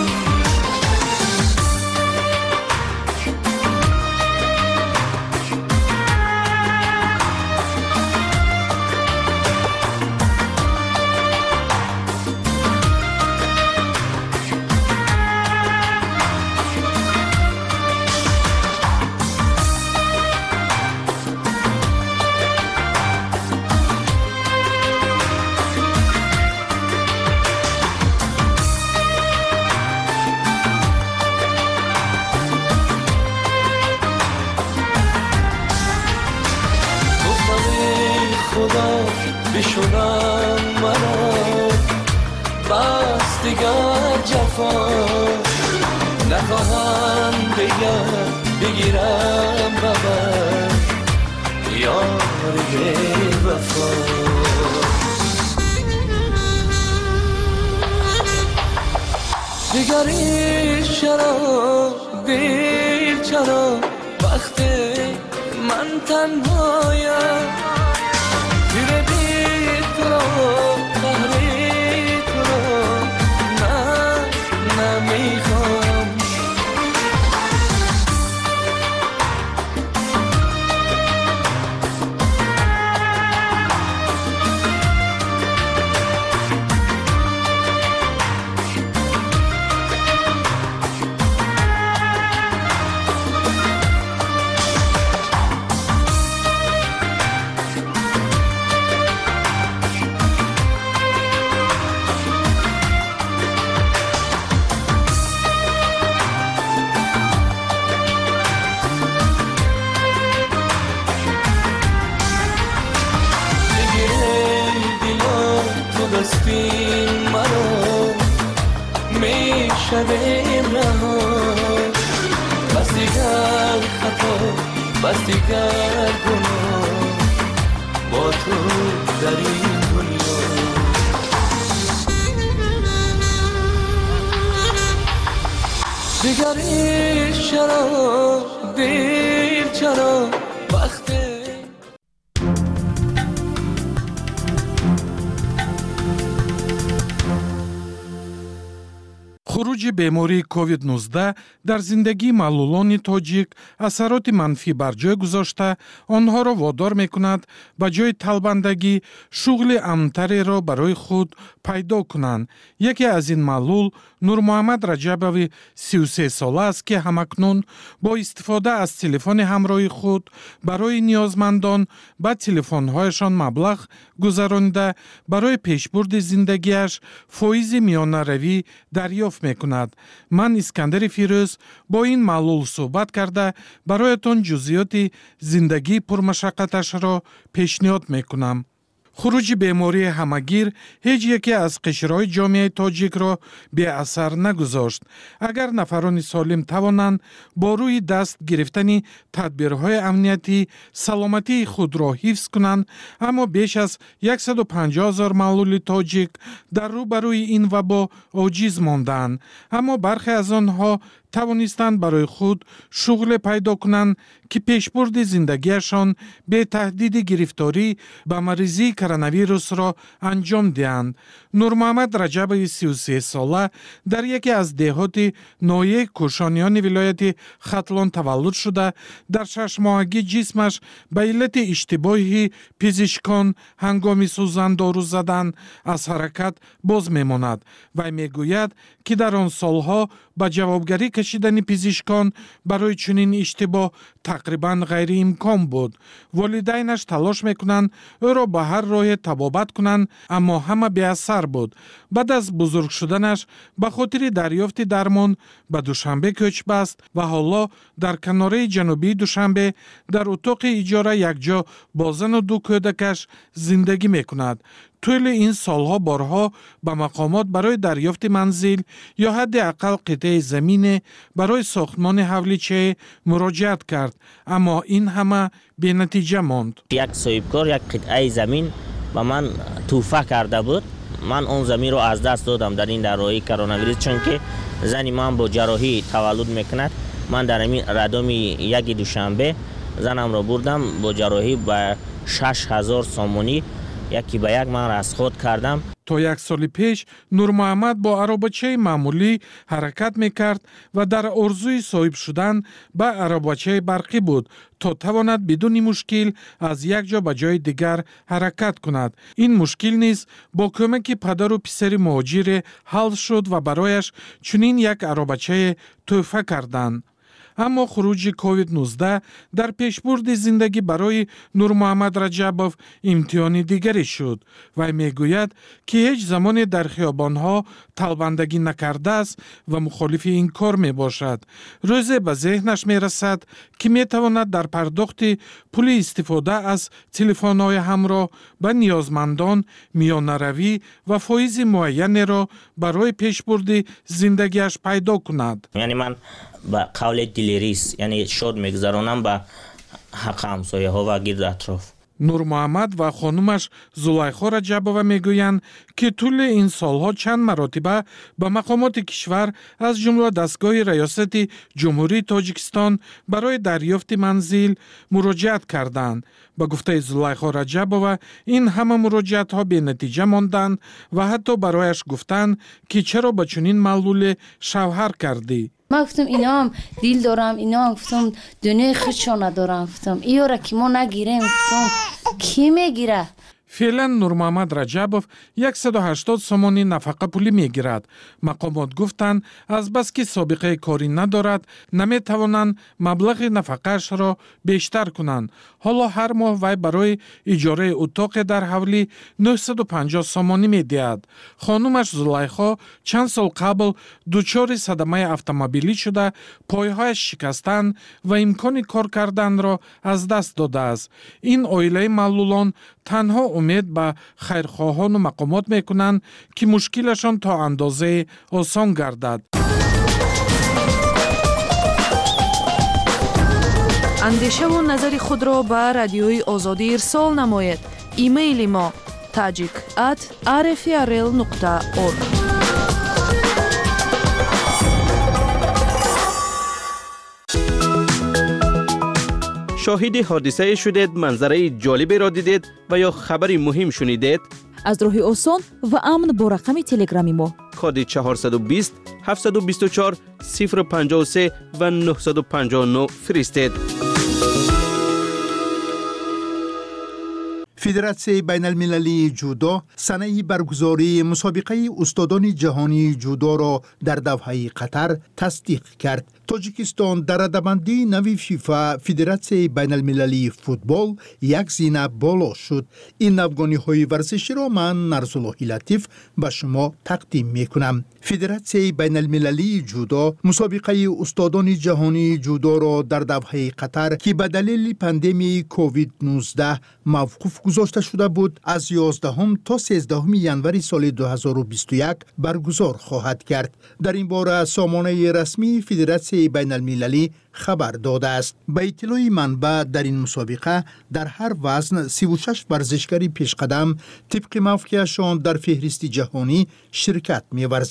بشونم منو بس دیگر جفا نخواهم دیگر بگیرم ببر یاری وفا دیگری چرا دیر چرا وقتی من تنهایم دستین منو میشویم رها بس دیگر خطا بس دیگر گناه با تو در این دنیا دیگری چرا دیر چرا وقتی خروج بیماری کووید نوزده در زندگی معلولان تاجیک اثرات منفی بر جای گذاشته آنها را وادار میکند به جای طلبندگی شغل امن‌تری را برای خود پیدا کنند. یکی از این معلول نور محمد رجبوی سی و سه ساله است که همکنون با استفاده از تلفن همراه خود برای نیازمندان به تلفن‌هایشان مبلغ گذرانده برای پیشبرد زندگیش فایز میانه روی دریافت میکند. من اسکندر فیروز با این معلول صحبت کرده برایتان جزئیات زندگی پرمشقتش را پیشنهاد میکنم. خروج بیماری همگیر هیچ یکی از قشرهای جامعه تاجیک را بی اثر نگذاشت. اگر نفران سالم توانند با روی دست گرفتن تدبیرهای امنیتی سلامتی خود را حفظ کنند، اما بیش از صد و پنجاه هزار معلول تاجیک در روبروی این وبا عاجز ماندند. اما برخی از آنها توانستند برای خود شغل پیدا کنند که پیشبرد زندگیشان به تهدید گرفتاری به مریضی کرونا ویروس را انجام دهند. نور محمد رجب سی و سه ساله در یکی از دهات ناحیه کوشانیان ولایت ختلان تولد شده. در شش ماهگی جسمش به علت اشتباهی پزشکان هنگام سوزن دارو زدن از حرکت باز میماند. و میگوید که در آن سالها به جوابگری کشیدن پزشکان برای چنین اشتباه تقریبا غیر امکان بود. والدینش تلاش میکنند او را به هر راه طبابت کنند، اما همه بی اثر بود. بعد از بزرگ شدنش به خاطر دریافت درمان به دوشنبه کوچ بست و حالا در کناره جنوبی دوشنبه در اتاق اجاره یکجا با زن و دو کودکش زندگی میکند. طول این سالها بارها به مقامات برای دریافت منزل یا حداقل قطعه زمین برای ساختمان حولیچه مراجعت کرد، اما این همه بی نتیجه ماند. یک صاحبکار یک قطعه زمین به من توفه کرده بود. من اون زمین رو از دست دادم در این دوران کرونا ویروس، چون که زنی من با جراحی تولد میکند. من در این ردام یک دوشنبه زنم را بردم با جراحی به شش هزار سامانی یکی به یک من از خود کردم. تا یک سال پیش نور محمد با عربچه معمولی حرکت میکرد و در آرزوی صاحب شدن به عربچه برقی بود تا تواند بدون مشکل از یک جا به جای دیگر حرکت کند. این مشکل نیز با کمک پدر و پسر مهاجر حل شد و برایش چنین یک عربچه تحفه کردند. اما خروج کووید نوزده در پیشبرد زندگی برای نور محمد رجبوف امتحان دیگری شد و میگوید که هیچ زمان در خیابانها طلبندگی نکرده است و مخالف این کار می باشد. روزی به ذهنش می رسد که می تواند در پرداخت پول استفاده از تلفن‌های همراه به نیازمندان میانه روی و فایز معین را برای پیشبرد زندگیش پیدا کند. یعنی من با قول دلیریس یعنی شد میگذرانم به حق همسایه ها و گرد اطراف. نور محمد و خانومش زلیخا رجبووا میگویند که طول این سالها چند مراتبه به مقامات کشور از جمله دستگاه ریاست جمهوری تاجیکستان برای دریافت منزل مراجعت کردند. به گفته زلیخا رجبووا این همه مراجعت ها به نتیجه ماندند و حتی برایش گفتند که چرا به چنین معلول شوهر کردی؟ من گفتم اینا هم دیل دارم، اینا هم گفتم دنیای خودشان ندارم. گفتم ایو را که ما نگیریم، گفتم کی میگیره؟ فعلا نور محمد رجبوف صد و هشتاد سومانی نفقه پولی میگیرد. مقامات گفتند از بس که سابقه کاری ندارد نمیتوانند مبلغ نفقهش را بیشتر کنند. حالا هر ماه وی برای اجاره اتاق در حوالی نهصد و پنجاه سومانی میدهد. خانومش زلیخا چند سال قبل دچار صدمه اتومبیلی شده پایهایش شکستند و امکان کار کردن را از دست داده است. این عائله معلولان تنها امید به خیرخواهان و مقامات میکنند که مشکلشان تا اندازه آسان گردد. اندیشه و نظر خود را به رادیوی آزادی ارسال نمایید. ایمیل ما تاجیک ات آر اف ار ال نقطه اور. شاهد حادثه شدید، منظره جالبی را دیدید و یا خبری مهم شنیدید؟ از راه آسان و امن با رقم تلگرامی ما کد چهارصد و بیست هفتصد و بیست و چهار صفر پنجاه و سه و نهصد و پنجاه و نه فرستید. فدراسیون بین المللی جودو سنه برگزاری مسابقه استادان جهانی جودو را در دوحه قطر تصدیق کرد. تاجیکستان در ردبندی نوی فیفا فدراسیون بین المللی فوتبال یک زینه بالا شد. این نوگانی های ورزشی را من نرزالله لطیف به شما تقدیم می کنم. فدراسیون بین المللی جودو مسابقه استادان جهانی جودو را در دوحه قطر که به دلیل پاندمی کووید نوزده موقوف گذاشته شده بود از یازدهم تا سیزدهم ژانویه سال دو هزار و بیست و یک برگزار خواهد کرد. در این باره سامانه رسمی فدراسیون بین المللی خبر داده است. به اطلاع منبع در این مسابقه در هر وزن سی و شش ورزشکاری پیشقدم طبق موقعشان در فهرست جهانی شرکت می‌ورزند.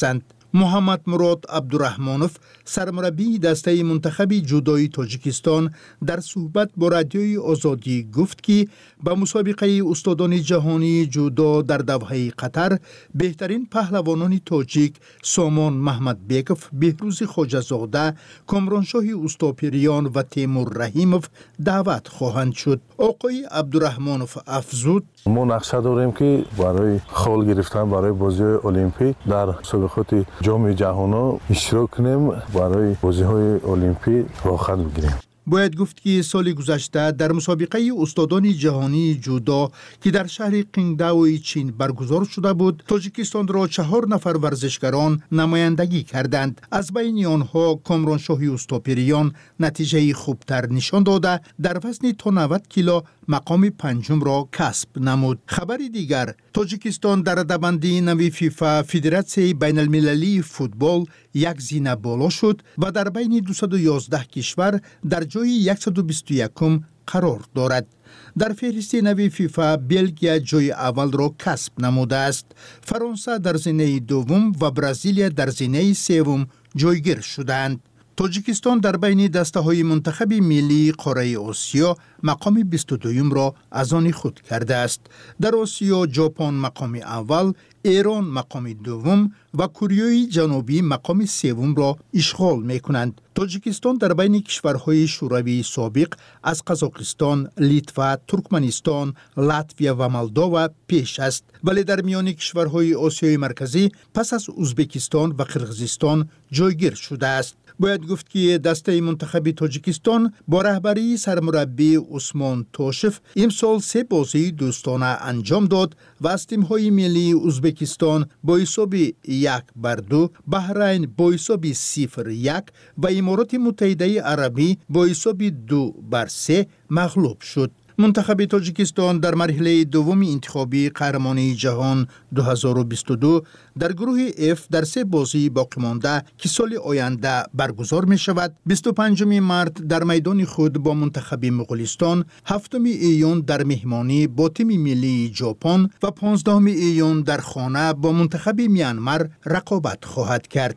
محمد مراد عبدالرحمانوف سرمربی دسته منتخب جودوی تاجیکستان در صحبت با رادیوی آزادی گفت که به مسابقه استادان جهانی جودو در دوحه قطر بهترین پهلوانان تاجیک سامان محمد بیکف، بهروز خواجه‌زاده، کامرانشاه اوستاپیریان و تیمور رحیموف دعوت خواهند شد. آقای عبدالرحمانوف افزود: ما نقشه داریم که برای خال گرفتن برای بازی المپیک در مسابقات جام جهانی اشتراک کنیم، برای بازی های المپیک راحت بگیریم. باید گفت که سال گذشته در مسابقه استادان جهانی جودو که در شهر قینگداو چین برگزار شده بود، تاجیکستان را چهار نفر ورزشکاران نمایندگی کردند. از بین آنها کامرانشاه اوستاپیریان نتیجه خوبتر نشان داده در وزن تا نود کیلو مقام پنجم را کسب نمود. خبری دیگر، تاجیکستان در رده‌بندی نوی فیفا فدراسیون بین المللی فوتبال یک زینه بالا شد و در بین دویست و یازده کشور در جای صد و بیست و یک قرار دارد. در فهرست نوی فیفا بلژیک جای اول را کسب نموده است. فرانسه در زینه دوم و برزیل در زینه سوم جایگیر شدند. تاجیکستان در بین دسته های منتخب ملی قاره آسیا مقام بیست و دوم را از آن خود کرده است. در آسیا ژاپن مقام اول، ایران مقام دوم و کره جنوبی مقام سوم را اشغال می کنند. تاجیکستان در بین کشورهای شوروی سابق از قزاقستان، لیتوا، ترکمنستان، لاتویا و مولداوا پیش است، ولی در میان کشورهای آسیای مرکزی پس از ازبکستان و قرقیزستان جایگیر شده است. باید گفت که دسته منتخب تاجیکستان با رهبری سرمربی عثمان توشف امسال سه بازی دوستانه انجام داد و از تیم‌های ملی ازبکستان با حساب یک بر دو، بحرین با حساب صفر یک و امارات متحده عربی با حساب دو بر سه مغلوب شد. منتخب تاجیکستان در مرحله دوم انتخابی قهرمانی جهان دو هزار و بیست و دو در گروه اف در سه بازی باقی مانده که سال آینده برگزار می شود. بیست و پنجم مارس در میدان خود با منتخب مغولستان، هفتم ایون در مهمانی با تیم ملی ژاپن و پانزدهم ایون در خانه با منتخب میانمار رقابت خواهد کرد.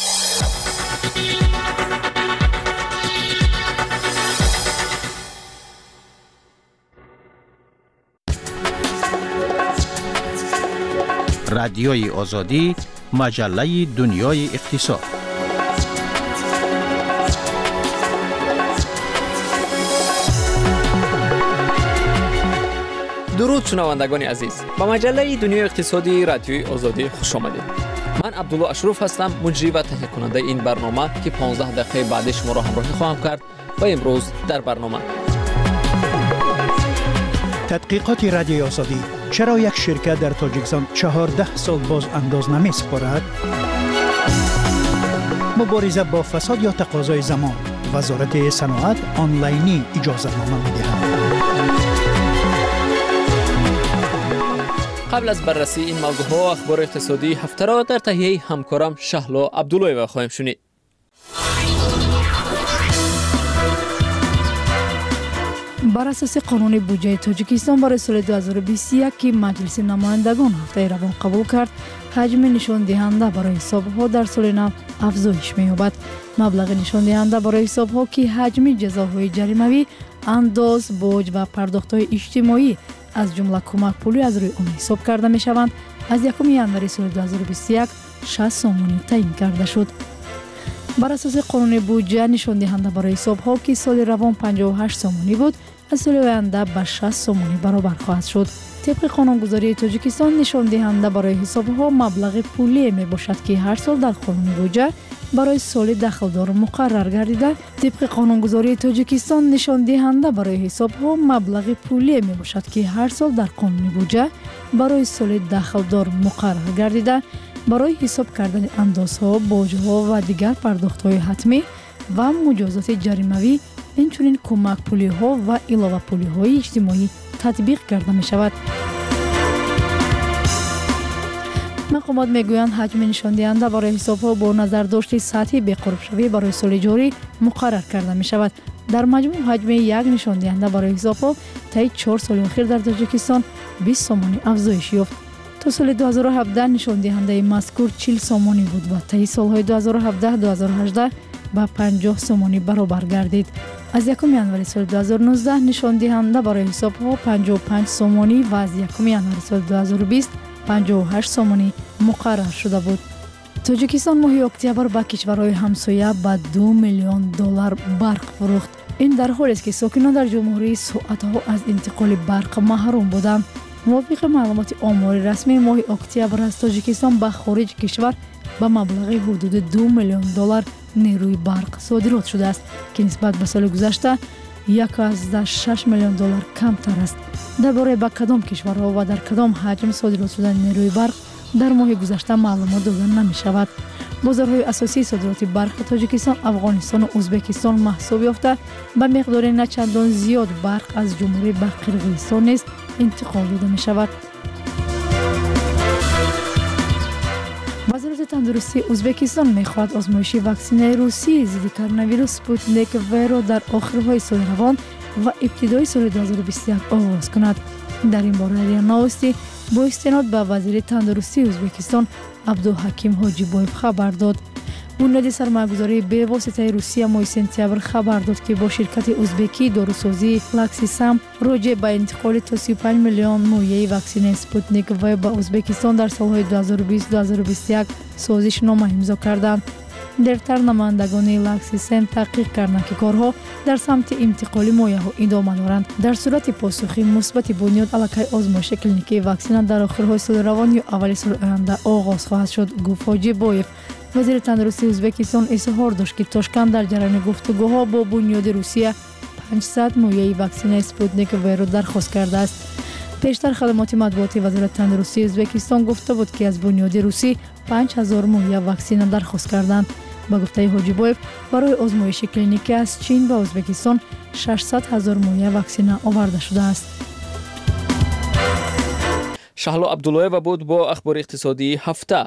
رادیوی آزادی، مجله دنیای اقتصاد. درود شنوندگان عزیز، با مجله دنیای اقتصادی رادیوی آزادی خوش آمدید. من عبدالله اشرف هستم، مجری و تهیه کننده این برنامه که پانزده دقیقه بعد شما را همراهی خواهم کرد. و امروز در برنامه تحقیقات رادیوی آزادی: چرا یک شرکت در تاجیکستان چهارده سال باز انداز نمی سپارد؟ مبارزه با فساد یا تقاضای زمان، وزارت صنعت آنلاینی اجازه نامه می دهد. قبل از بررسی این موضوع ها اخبار اقتصادی هفته را در تهیه همکارم شهلا عبدالله خواهیم شنید. بر اساس قانون بودجه تاجیکستان برای سال دو هزار و بیست و یک که مجلس نمایندگان هفته روان قبول کرد، حجم نشان دهنده برای حساب‌ها در سال نو افزایش می‌یابد. مبلغ نشان دهنده برای حساب‌ها که حجم جزاهای جریمه‌ای، انداز، بوج و پرداخت‌های اجتماعی از جمله کمک پولی از روی آن حساب کرده می‌شوند، از یکم ژانویه سال دو هزار و بیست و یک شصت سومانی تعیین کرده شد. بر اساس قانون بودجه نشان دهنده برای حساب‌ها که سال روان پنجاه و هشت سومانی بود، از سال آینده به شصت سومانی برابر خواهد شد. طبق قانونگذاری تاجیکستان نشان دهنده برای حساب‌ها مبلغ پولی می باشد که هر سال در قانون بودجه برای سال دخلدار مقرر گردیده. طبق قانونگذاری تاجیکستان نشان دهنده برای حساب‌ها مبلغ پولی می باشد که هر سال در قانون بودجه برای سال دخلدار مقرر گردیده. برای حساب کردن اندازها، بوج‌ها و دیگر پرداخت‌های حتمی و مجازات جریمه‌ای، اینچنین کمک پولی‌ها و علاوه پولی‌های اجتماعی تطبیق کرده می‌شود. مقامات میگویند حجم نشان دهنده برای حساب‌ها با نظر داشت سطح بقرب شوی برای سال جاری مقرر کرده می‌شود. در مجموع حجم یک نشان دهنده برای حساب‌ها طی چهار سال اخیر در تاجیکستان بیست سومانی افزایش یافت. تا سال دو هزار و هفده نشان دهنده مذکور چهل سومانی بود و طی سالهای دو هزار و هفده دو هزار و هجده به پنجاه سومانی برابر گردید. از یکم ینوری سال دو هزار و نوزده نشان دهنده برای حساب‌ها پنجاه و پنج سومانی و از یکم ینوری سال دو هزار و بیست پنجاه و هشت سومانی مقرر شده بود. تاجیکستان ماه اکتبر به کشورهای همسایه به دو میلیون دلار برق فروخت. این در حالی است که ساکنان در جمهوری ساعت‌ها از انتقال برق محروم بودند. موافق معلومات آمار رسمی ماه اکتبر از تاجیکستان به خارج کشور به مبلغ حدود دو میلیون دلار نیروی برق صادرات شده است که نسبت به سال گذشته یک و شش میلیون دلار کمتر است. درباره به کدام کشورها و در کدام حجم صادرات شدن نیروی برق در ماه گذشته معلومات داده نمی شود. بازارهای اساسی صادرات برق تاجیکستان، افغانستان و ازبکستان محسوب یافته به مقدار نه چندان زیاد برق از جمهوری به قرقیزستان نیز انتقال داده می شود. وزارت تندرستی ازبکستان می‌خواهد آزمایش واکسن روسی ضد کرونا ویروس سپوتنیک وی را در آخرهای سال روان و ابتدای سال دو هزار و بیست و یک آغاز کند. در این باره ریان ناوستی با استناد به وزیر تندرستی ازبکستان عبدالحکیم حاجیبایف خبر داد. بنیاد سرمایه‌گذاری به واسطه روسیه ماه سپتامبر خبر داد که با شرکت ازبکی داروسازی لاکسیسام راجع به انتقال تا سی و پنج میلیون مویه واکسن سپوتنیک وی به ازبکستان در سالهای دو هزار و بیست دو هزار و بیست و یک سازشنامه امضا کردند. دفتر نمایندگان لاکسیسام تحقیق کردند که کارها در سمت انتقال مویه ها ادامه دارند. در صورت پاسخی مثبت بنیاد علاقه آزمایش کلینیکی واکسن در آخرهای سال روان یا اول سال آینده آغاز خواهد شد، گفت حاجیبایف. وزیر تندرستی ازبکستان اظهار داشت که تاشکند در جریان گفتگوها با بنیاد روسیه پانصد مویه واکسن سپوتنیک وی را درخواست کرده است. پیشتر خدمات مطبوعاتی وزارت تندرستی ازبکستان گفته بود که از بنیاد روسی پنج هزار مویه واکسن درخواست کردند. با گفته حاجیبایف برای آزمایش کلینیکی از چین و ازبکستان ششصد هزار مویه واکسن آورده شده است. شهلا عبداللهیو بود با اخبار اقتصادی هفته.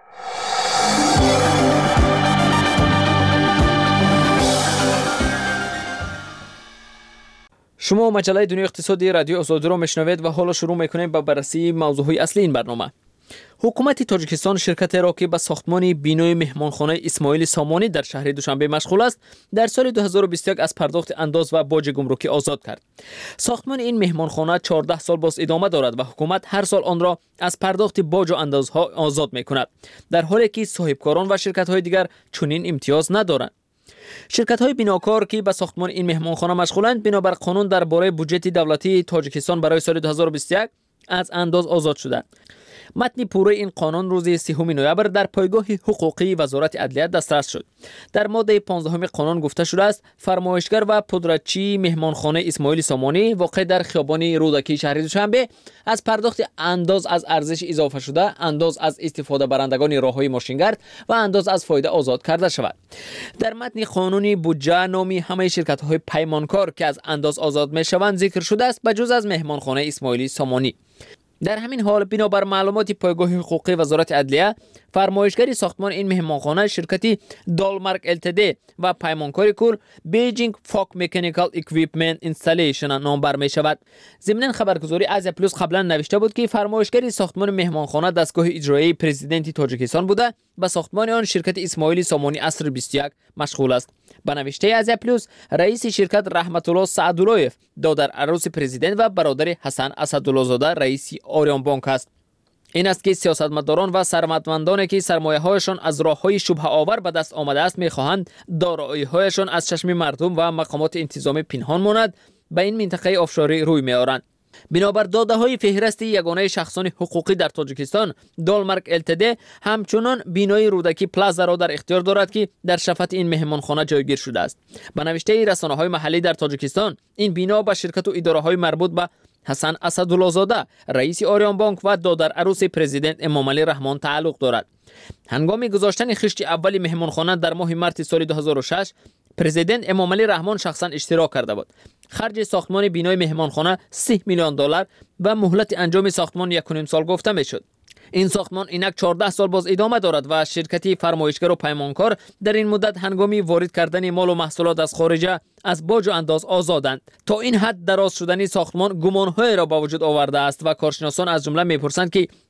شما مجله دنیای اقتصادی رادیو آزادی را میشنوید و حالا شروع میکنیم با بررسی موضوعهای اصلی این برنامه. حکومت تاجیکستان شرکت را که به ساختمان بینای مهمانخانه اسماعیل سامانی در شهر دوشنبه مشغول است در سال دو هزار و بیست و یک از پرداخت انداز و باج گمرکی آزاد کرد. ساختمان این مهمانخانه چهارده سال باز ادامه دارد و حکومت هر سال آن را از پرداخت باج و اندازها آزاد میکند، در حالی که صاحبکاران و شرکت های دیگر چنین امتیاز ندارند. شرکت های بناکار که به ساختمان این مهمانخانه مشغولند بنابر قانون درباره بودجت دولتی تاجیکستان برای سال دو هزار و بیست و یک از انداز آزاد شدند. متن پوره این قانون روز سوم نوامبر در پایگاه حقوقی وزارت عدلیه دسترس شد. در ماده پانزدهم قانون گفته شده است فرمایشگر و پودرچی مهمانخانه اسماعیل سامانی واقع در خیابان رودکی شهر دوشنبه از پرداخت انداز از ارزش اضافه شده، انداز از استفاده برندگان راههای ماشینگرد و انداز از فایده آزاد کرده شود. در متن قانونی بودجه نامی همه شرکت های پیمانکار که از انداز آزاد می شوند ذکر شده است بجز از مهمانخانه اسماعیل سامانی. در همین حال بنابر معلومات پایگاه حقوقی وزارت عدلیه فرمایشگری ساختمان این مهمانخانه شرکتی دالمارک التدی و پیمانکاری کل بیجینگ فاک مکانیکال اکویپمنت اینستالیشن نام بر می شود. ضمن خبرگزاری آزیا پلوس قبلا نوشته بود که فرمایشگری ساختمان مهمانخانه دستگاه اجرایی پرزیدنت تاجیکستان بوده به ساختمان آن شرکت اسماعیل سامانی عصر بیست و یک مشغول است. به نوشته آزیا پلوس رئیس شرکت رحمت الله سعداللهیف دادر عروس پرزیدنت و برادر حسن اسدالله زاده رئیس آریان بانک است. این است که سیاستمداران و ثروتمندانی که سرمایه‌هایشان از راه‌های شبهه آور به دست آمده است می‌خواهند دارایی‌هایشان از چشم مردم و مقامات انتظامی پنهان ماند به این منطقه آفشاری روی می‌آورند. بنابر داده‌های فهرست یگانه شخصان حقوقی در تاجیکستان دالمارک التدی همچنان بینای رودکی پلازا را در اختیار دارد که در شفت این مهمانخانه جایگیر شده است. به نوشته رسانه‌های محلی در تاجیکستان این بنا به شرکت و اداره‌های مربوط به حسن اسدالله زاده رئیس آریان بانک و دادر عروس پرزیدنت امام علی رحمان تعلق دارد. هنگام گذاشتن خشت اول مهمانخانه در ماه مارس سال دو هزار و شش پرزیدنت امام علی رحمان شخصا اشتراک کرده بود. خرج ساختمان بینای مهمانخانه سه میلیون دلار و مهلت انجام ساختمان یک و نیم سال گفته میشد. این ساختمان اینک چهارده سال باز ادامه دارد و شرکتی فرمایشگر و پیمانکار در این مدت هنگامی وارد کردن مال و محصولات از خارج از باج و انداز آزادند. تا این حد دراز شدن ساختمان گمان‌های را به وجود آورده است و کارشناسان از جمله میپرسند که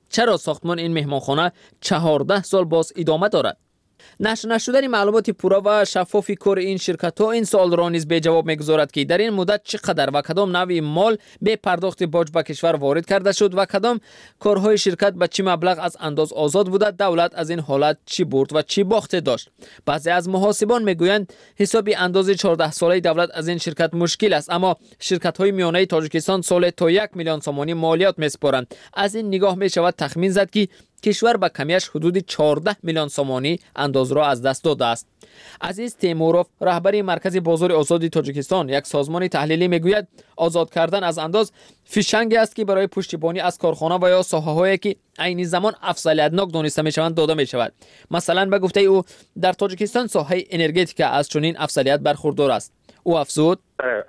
چرا ساختمان این مهمانخانه چهارده سال باز ادامه دارد؟ نشر نشدن معلومات پورا و شفاف کار این شرکت ها این سوال را نیز به جواب میگذارد که در این مدت چقدر و کدام نوع مال به پرداخت باج به کشور وارد کرده شد و کدام کارهای شرکت به چه مبلغ از انداز آزاد بوده، دولت از این حالت چی برد و چی باخت داشت. بعضی از محاسبان میگویند حساب انداز چهارده ساله دولت از این شرکت مشکل است، اما شرکت های میانه تاجیکستان سال تا یک میلیون سومانی مالیات میسپارند. از این نگاه می شود تخمین زد که کشور با کمیش حدود چهارده میلیون سومانی انداز را از دست داده است. عزیز تیموروف، رهبر مرکز بازار آزاد تاجیکستان، یک سازمان تحلیلی میگوید آزاد کردن از انداز فیشنگی است که برای پشتیبانی از کارخانه و یا ساحه‌هایی که عین زمان افضلیت‌ناک دانسته میشوند داده میشود. مثلا به گفته او در تاجیکستان ساحه انرژتیک از چنین افضلیت برخوردار است. او افزود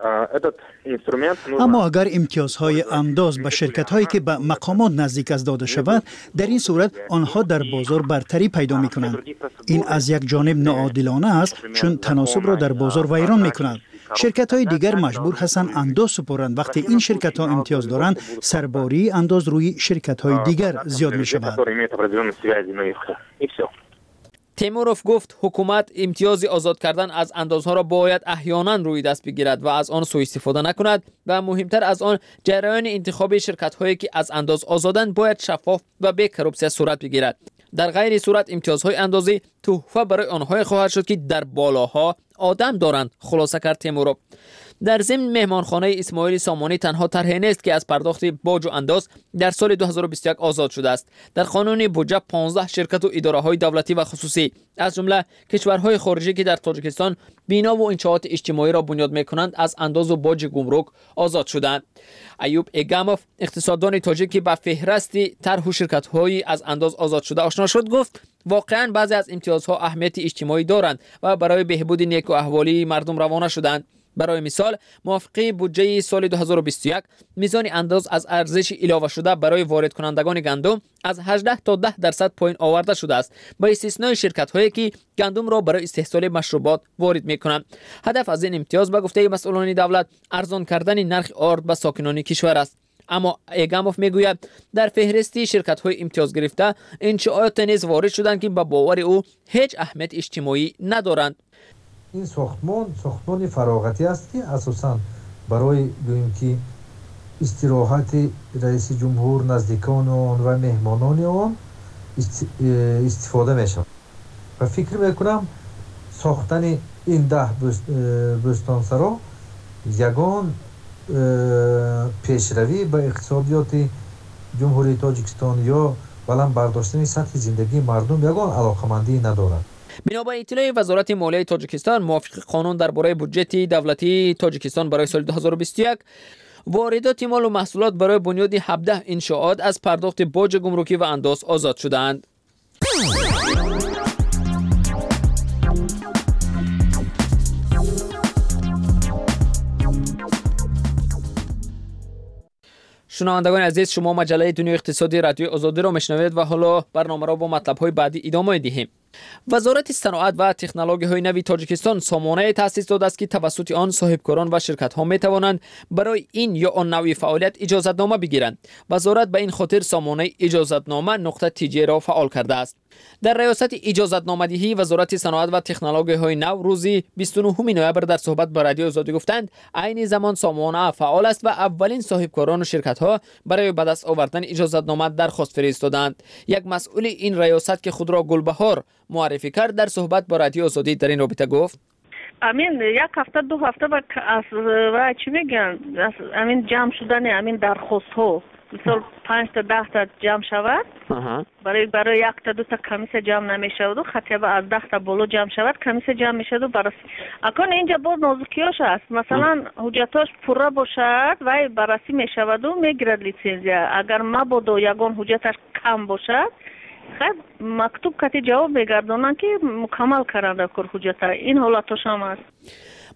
اما اگر امتیازهای انداز به شرکت‌هایی که به مقامات نزدیک است داده شود، در این صورت آنها در بازار برتری پیدا می‌کنند. این از یک جانب ناعادلانه است چون تناسب را در بازار ویران می‌کند. شرکت‌های دیگر مجبور هستند انداز سپارند. وقتی این شرکت‌ها امتیاز دارند، سرباری انداز روی شرکت‌های دیگر زیاد می‌شود. تیموروف گفت حکومت امتیاز آزاد کردن از اندازها را باید احیانا روی دست بگیرد و از آن سوء استفاده نکند و مهمتر از آن جریان انتخابی شرکت‌هایی که از انداز آزادند باید شفاف و بی کروپسیا صورت بگیرد. در غیر صورت امتیازهای اندازی تحفه برای آنها خواهد شد که در بالاها آدم دارند، خلاصه کرد تیموروف. در ضمن مهمانخانه اسماعیل سامانی تنها طرح نیست که از پرداخت باج و انداز در سال دو هزار و بیست و یک آزاد شده است. در قانون بودجه پانزده شرکت و اداره‌های دولتی و خصوصی از جمله کشورهای خارجی که در تاجیکستان بنا و انشاءات اجتماعی را بنیاد می‌کنند از انداز و باج گمرک آزاد شدند. ایوب اگاموف، اقتصاددان تاجیک که به فهرست طرح و شرکت‌های از انداز آزاد شده آشنا شد، گفت واقعاً بعضی از امتیازها اهمیت اجتماعی دارند و برای بهبود نیک و احوالی مردم روانه شدند. برای مثال موافقه بودجه سال دو هزار و بیست و یک میزان انداز از ارزش علاوه شده برای وارد کنندگان گندم از هجده تا ده درصد پایین آورده شده است، با استثنای شرکت هایی که گندم را برای استحصال مشروبات وارد میکنند. هدف از این امتیاز به گفته مسئولان دولت ارزان کردن نرخ آرد به ساکنان کشور است. اما ایگاموف میگوید در فهرستی شرکت های امتیاز گرفته انشاءات نیز وارد شدند که به باور او هیچ اهمیت اجتماعی ندارند. این ساختمان ساختمان فراغتی است که اساساً برای گوییم که استراحت رئیس جمهور، نزدیکان آن و مهمانان آن استفاده میشود و فکر میکنم ساختن این ده بستانسرا یگان پیشروی به اقتصادیات جمهوری تاجیکستان یا بلند برداشتن سطح زندگی مردم یگان علاقمندی ندارد. بنا به اطلاع وزارت مالیه تاجیکستان، موافق قانون درباره بودجه دولتی تاجیکستان برای سال دو هزار و بیست و یک، واردات مال و محصولات برای بنیاد هفده انشاءات از پرداخت باج گمرکی و انداز آزاد شدند. شنوندگان عزیز، شما مجله دنیای اقتصادی رادیو آزادی را میشنوید و حالا برنامه را با مطلب‌های بعدی ادامه دهیم. وزارت صنعت و تکنولوژی‌های نوی تاجیکستان سامانه تأسیس داده است که توسط آن صاحبکاران و شرکت‌ها می‌توانند برای این یا آن نوع فعالیت اجازتنامه بگیرند. وزارت به این خاطر سامانه اجازتنامه نقطه تی جی را فعال کرده است. در ریاست اجازتنامه‌دهی وزارت صنعت و تکنولوژی‌های نو روز بیست و نهم نوامبر در صحبت با رادیو آزادی گفتند عین زمان سامانه فعال است و اولین صاحبکاران و شرکت‌ها برای به دست آوردن اجازتنامه درخواست فرستادند. یک مسئول این ریاست که خود را گلبهار معرفی کرد در صحبت با رادیو آزادی در این رابطه گفت امین یک هفته دو هفته و از و چی میگن امین جمع شدن امین درخواست ها مثلا پنج تا ده تا جمع شود برای برای یک تا دو تا کمیس جمع نمی شود و خطیبه از ده تا بالا جمع شود کمیس جمع می شود و برای اکنون اینجا باز نازکیاش است مثلا حجتاش پوره باشد و بررسی می شود و می گیرد لیسانسیا اگر مبادا یگان حجتش کم باشد خب مکتوب کتی جواب بگردانند که مکمل کردند کار حجت این حالتش هم است.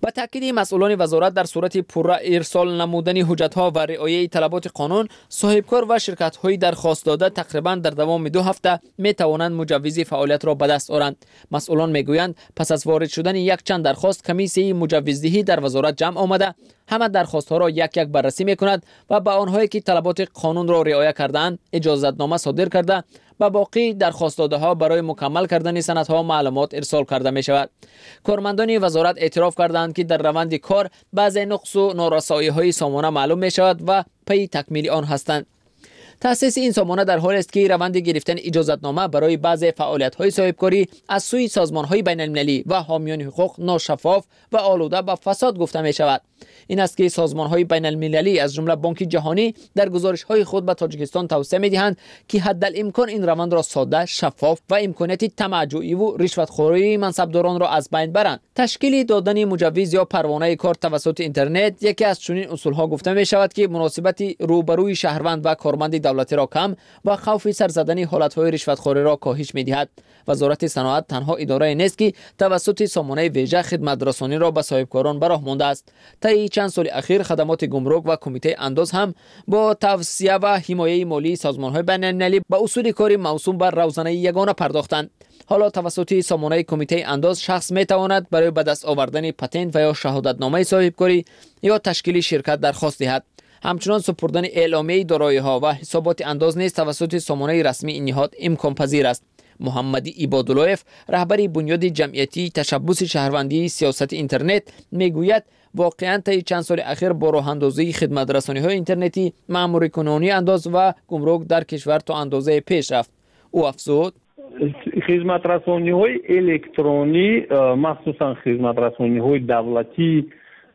با تاکید مسئولان وزارت در صورت پورا ارسال نمودن حجت‌ها و رعایت طلبات قانون، صاحبکار و شرکت‌های درخواست داده تقریباً در دوام دو هفته می‌توانند مجوز فعالیت را به دست آورند. مسئولان میگویند پس از وارد شدن یک چند درخواست کمیسیه مجوزدهی در وزارت جمع آمده، همه درخواست‌ها را یک یک بررسی می‌کند و به آنهایی که طلبات قانون را رعایت کردند اجازه‌نامه صادر کرده و باقی درخواست داده ها برای مکمل کردن سندها معلومات ارسال کرده می شود. کارمندان وزارت اعتراف کردند که در روند کار بعضی نقص و نارسایی های سامانه معلوم می شود و پی تکمیل آن هستند. تأسیس این سامانه در حال است که روند گرفتن اجازه‌نامه برای بعضی فعالیت‌های صاحبکاری از سوی سازمان‌های بین‌المللی و حامیان حقوق ناشفاف و آلوده به فساد گفته می شود. این است که سازمان‌های بین‌المللی از جمله بانک جهانی در گزارش‌های خود به تاجیکستان توصیه می‌دهند که حداالامکان این روند را ساده، شفاف و امکانات طمع‌جویی و رشوتخوری منصبداران را از بین برند. تشکیل دادن مجوز یا پروانه کار توسط اینترنت یکی از چنین اصول‌ها گفته می‌شود که مناسبت روبروی شهروند و کارمند دولتی را کم و خوف سرزدن حالت‌های رشوتخوری را کاهش می‌دهد. وزارت صنعت تنها اداره نیست که توسط سامانه ویژه خدمت رسانی را به صاحبکاران به راه مانده است. طی چند سال اخیر خدمات گمرک و کمیته انداز هم با توصیه و حمایت مالی سازمان‌های بین‌المللی به اصول کاری موسوم بر روزانه یگانه پرداختند. حالا توسط سامانه کمیته انداز شخص می‌تواند برای به دست آوردن پتنت و یا شهادتنامه صاحبکاری یا تشکیل شرکت درخواست دهد. همچنان سپردن اعلامیه دارایی‌ها و حسابات انداز نیز توسط سامانه رسمی این نهاد امکان پذیر است. محمدی عباداللهف رهبر بنیاد جمعیتی تشبث شهروندی سیاست اینترنت میگوید واقعاً طی چند سال اخیر با راه اندازی خدمت رسانی‌های اینترنتی مأموری کنونی انداز و گمرک در کشور تا اندازه پیش رفت. او افزود خدمت رسانی‌های الکترونی مخصوصاً خدمت رسانی‌های دولتی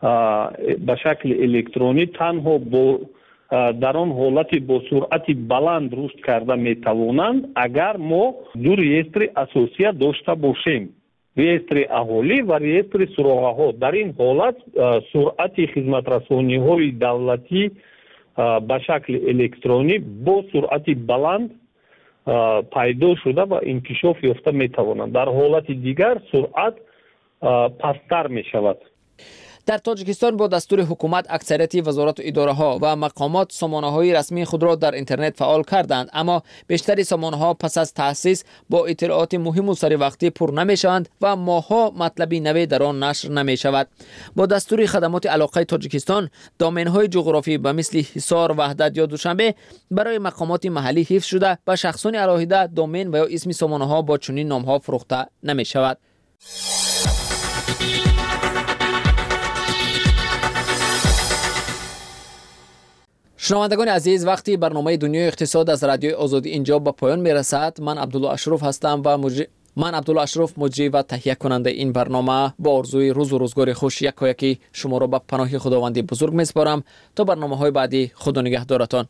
به شکل الکترونی تنها با در آن حالت با سرعت بلند رشد کرده میتوانند اگر ما دو ریستر اساسی داشته باشیم، ریستر اهالی و ریستر سراغه‌ها. در این حالت سرعت خدمت رسانی‌های دولتی به شکل الکترونی با سرعت بلند پیدا شده و انکشاف یافته میتوانند. در حالت دیگر سرعت پستر میشود. در تاجیکستان با دستور حکومت اکثریت وزارت و اداره ها و مقامات سامانه های رسمی خود را در اینترنت فعال کردند، اما بیشتر سامانه ها پس از تأسیس با اطلاعات مهم و سری وقتی پر نمی شوند و ماها مطلبی نوی در آن نشر نمی شود. با دستور خدمات علاقه تاجیکستان دامین های جغرافی به مثل حصار، وحدت یا دوشنبه برای مقامات محلی حفظ شده و شخصان علاهیده دامین و یا اسم سامانه ها با چنین نام ها فروخته نمی شود. شنوندگان عزیز، وقتی برنامه دنیای اقتصاد از رادیوی آزادی اینجا به پایان میرسد، من عبدالله اشرف هستم و مجری... من عبدالله اشرف مجری و تهیه کننده این برنامه با آرزوی روز و روزگار خوش یکایکی شما را به پناه خداوند بزرگ میسپارم. تا برنامه‌های بعدی، خدا نگهدارتان.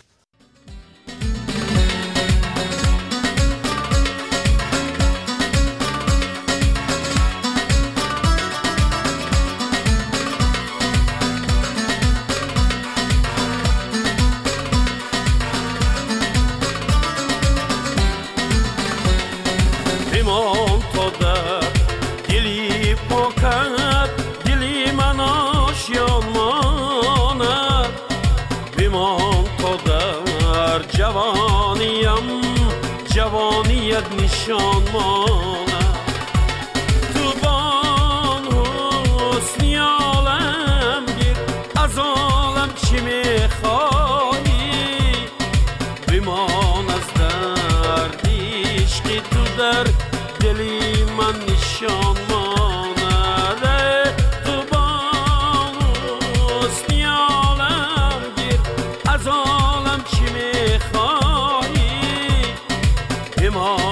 جوانیت نشان ماند تو بان حسنی عالم گیر، از عالم چی میخواهی بمان از درد عشق تو در دلی من نشان ماند. تو بان حسنی عالم گیر، از عالم چی میخواهی بمان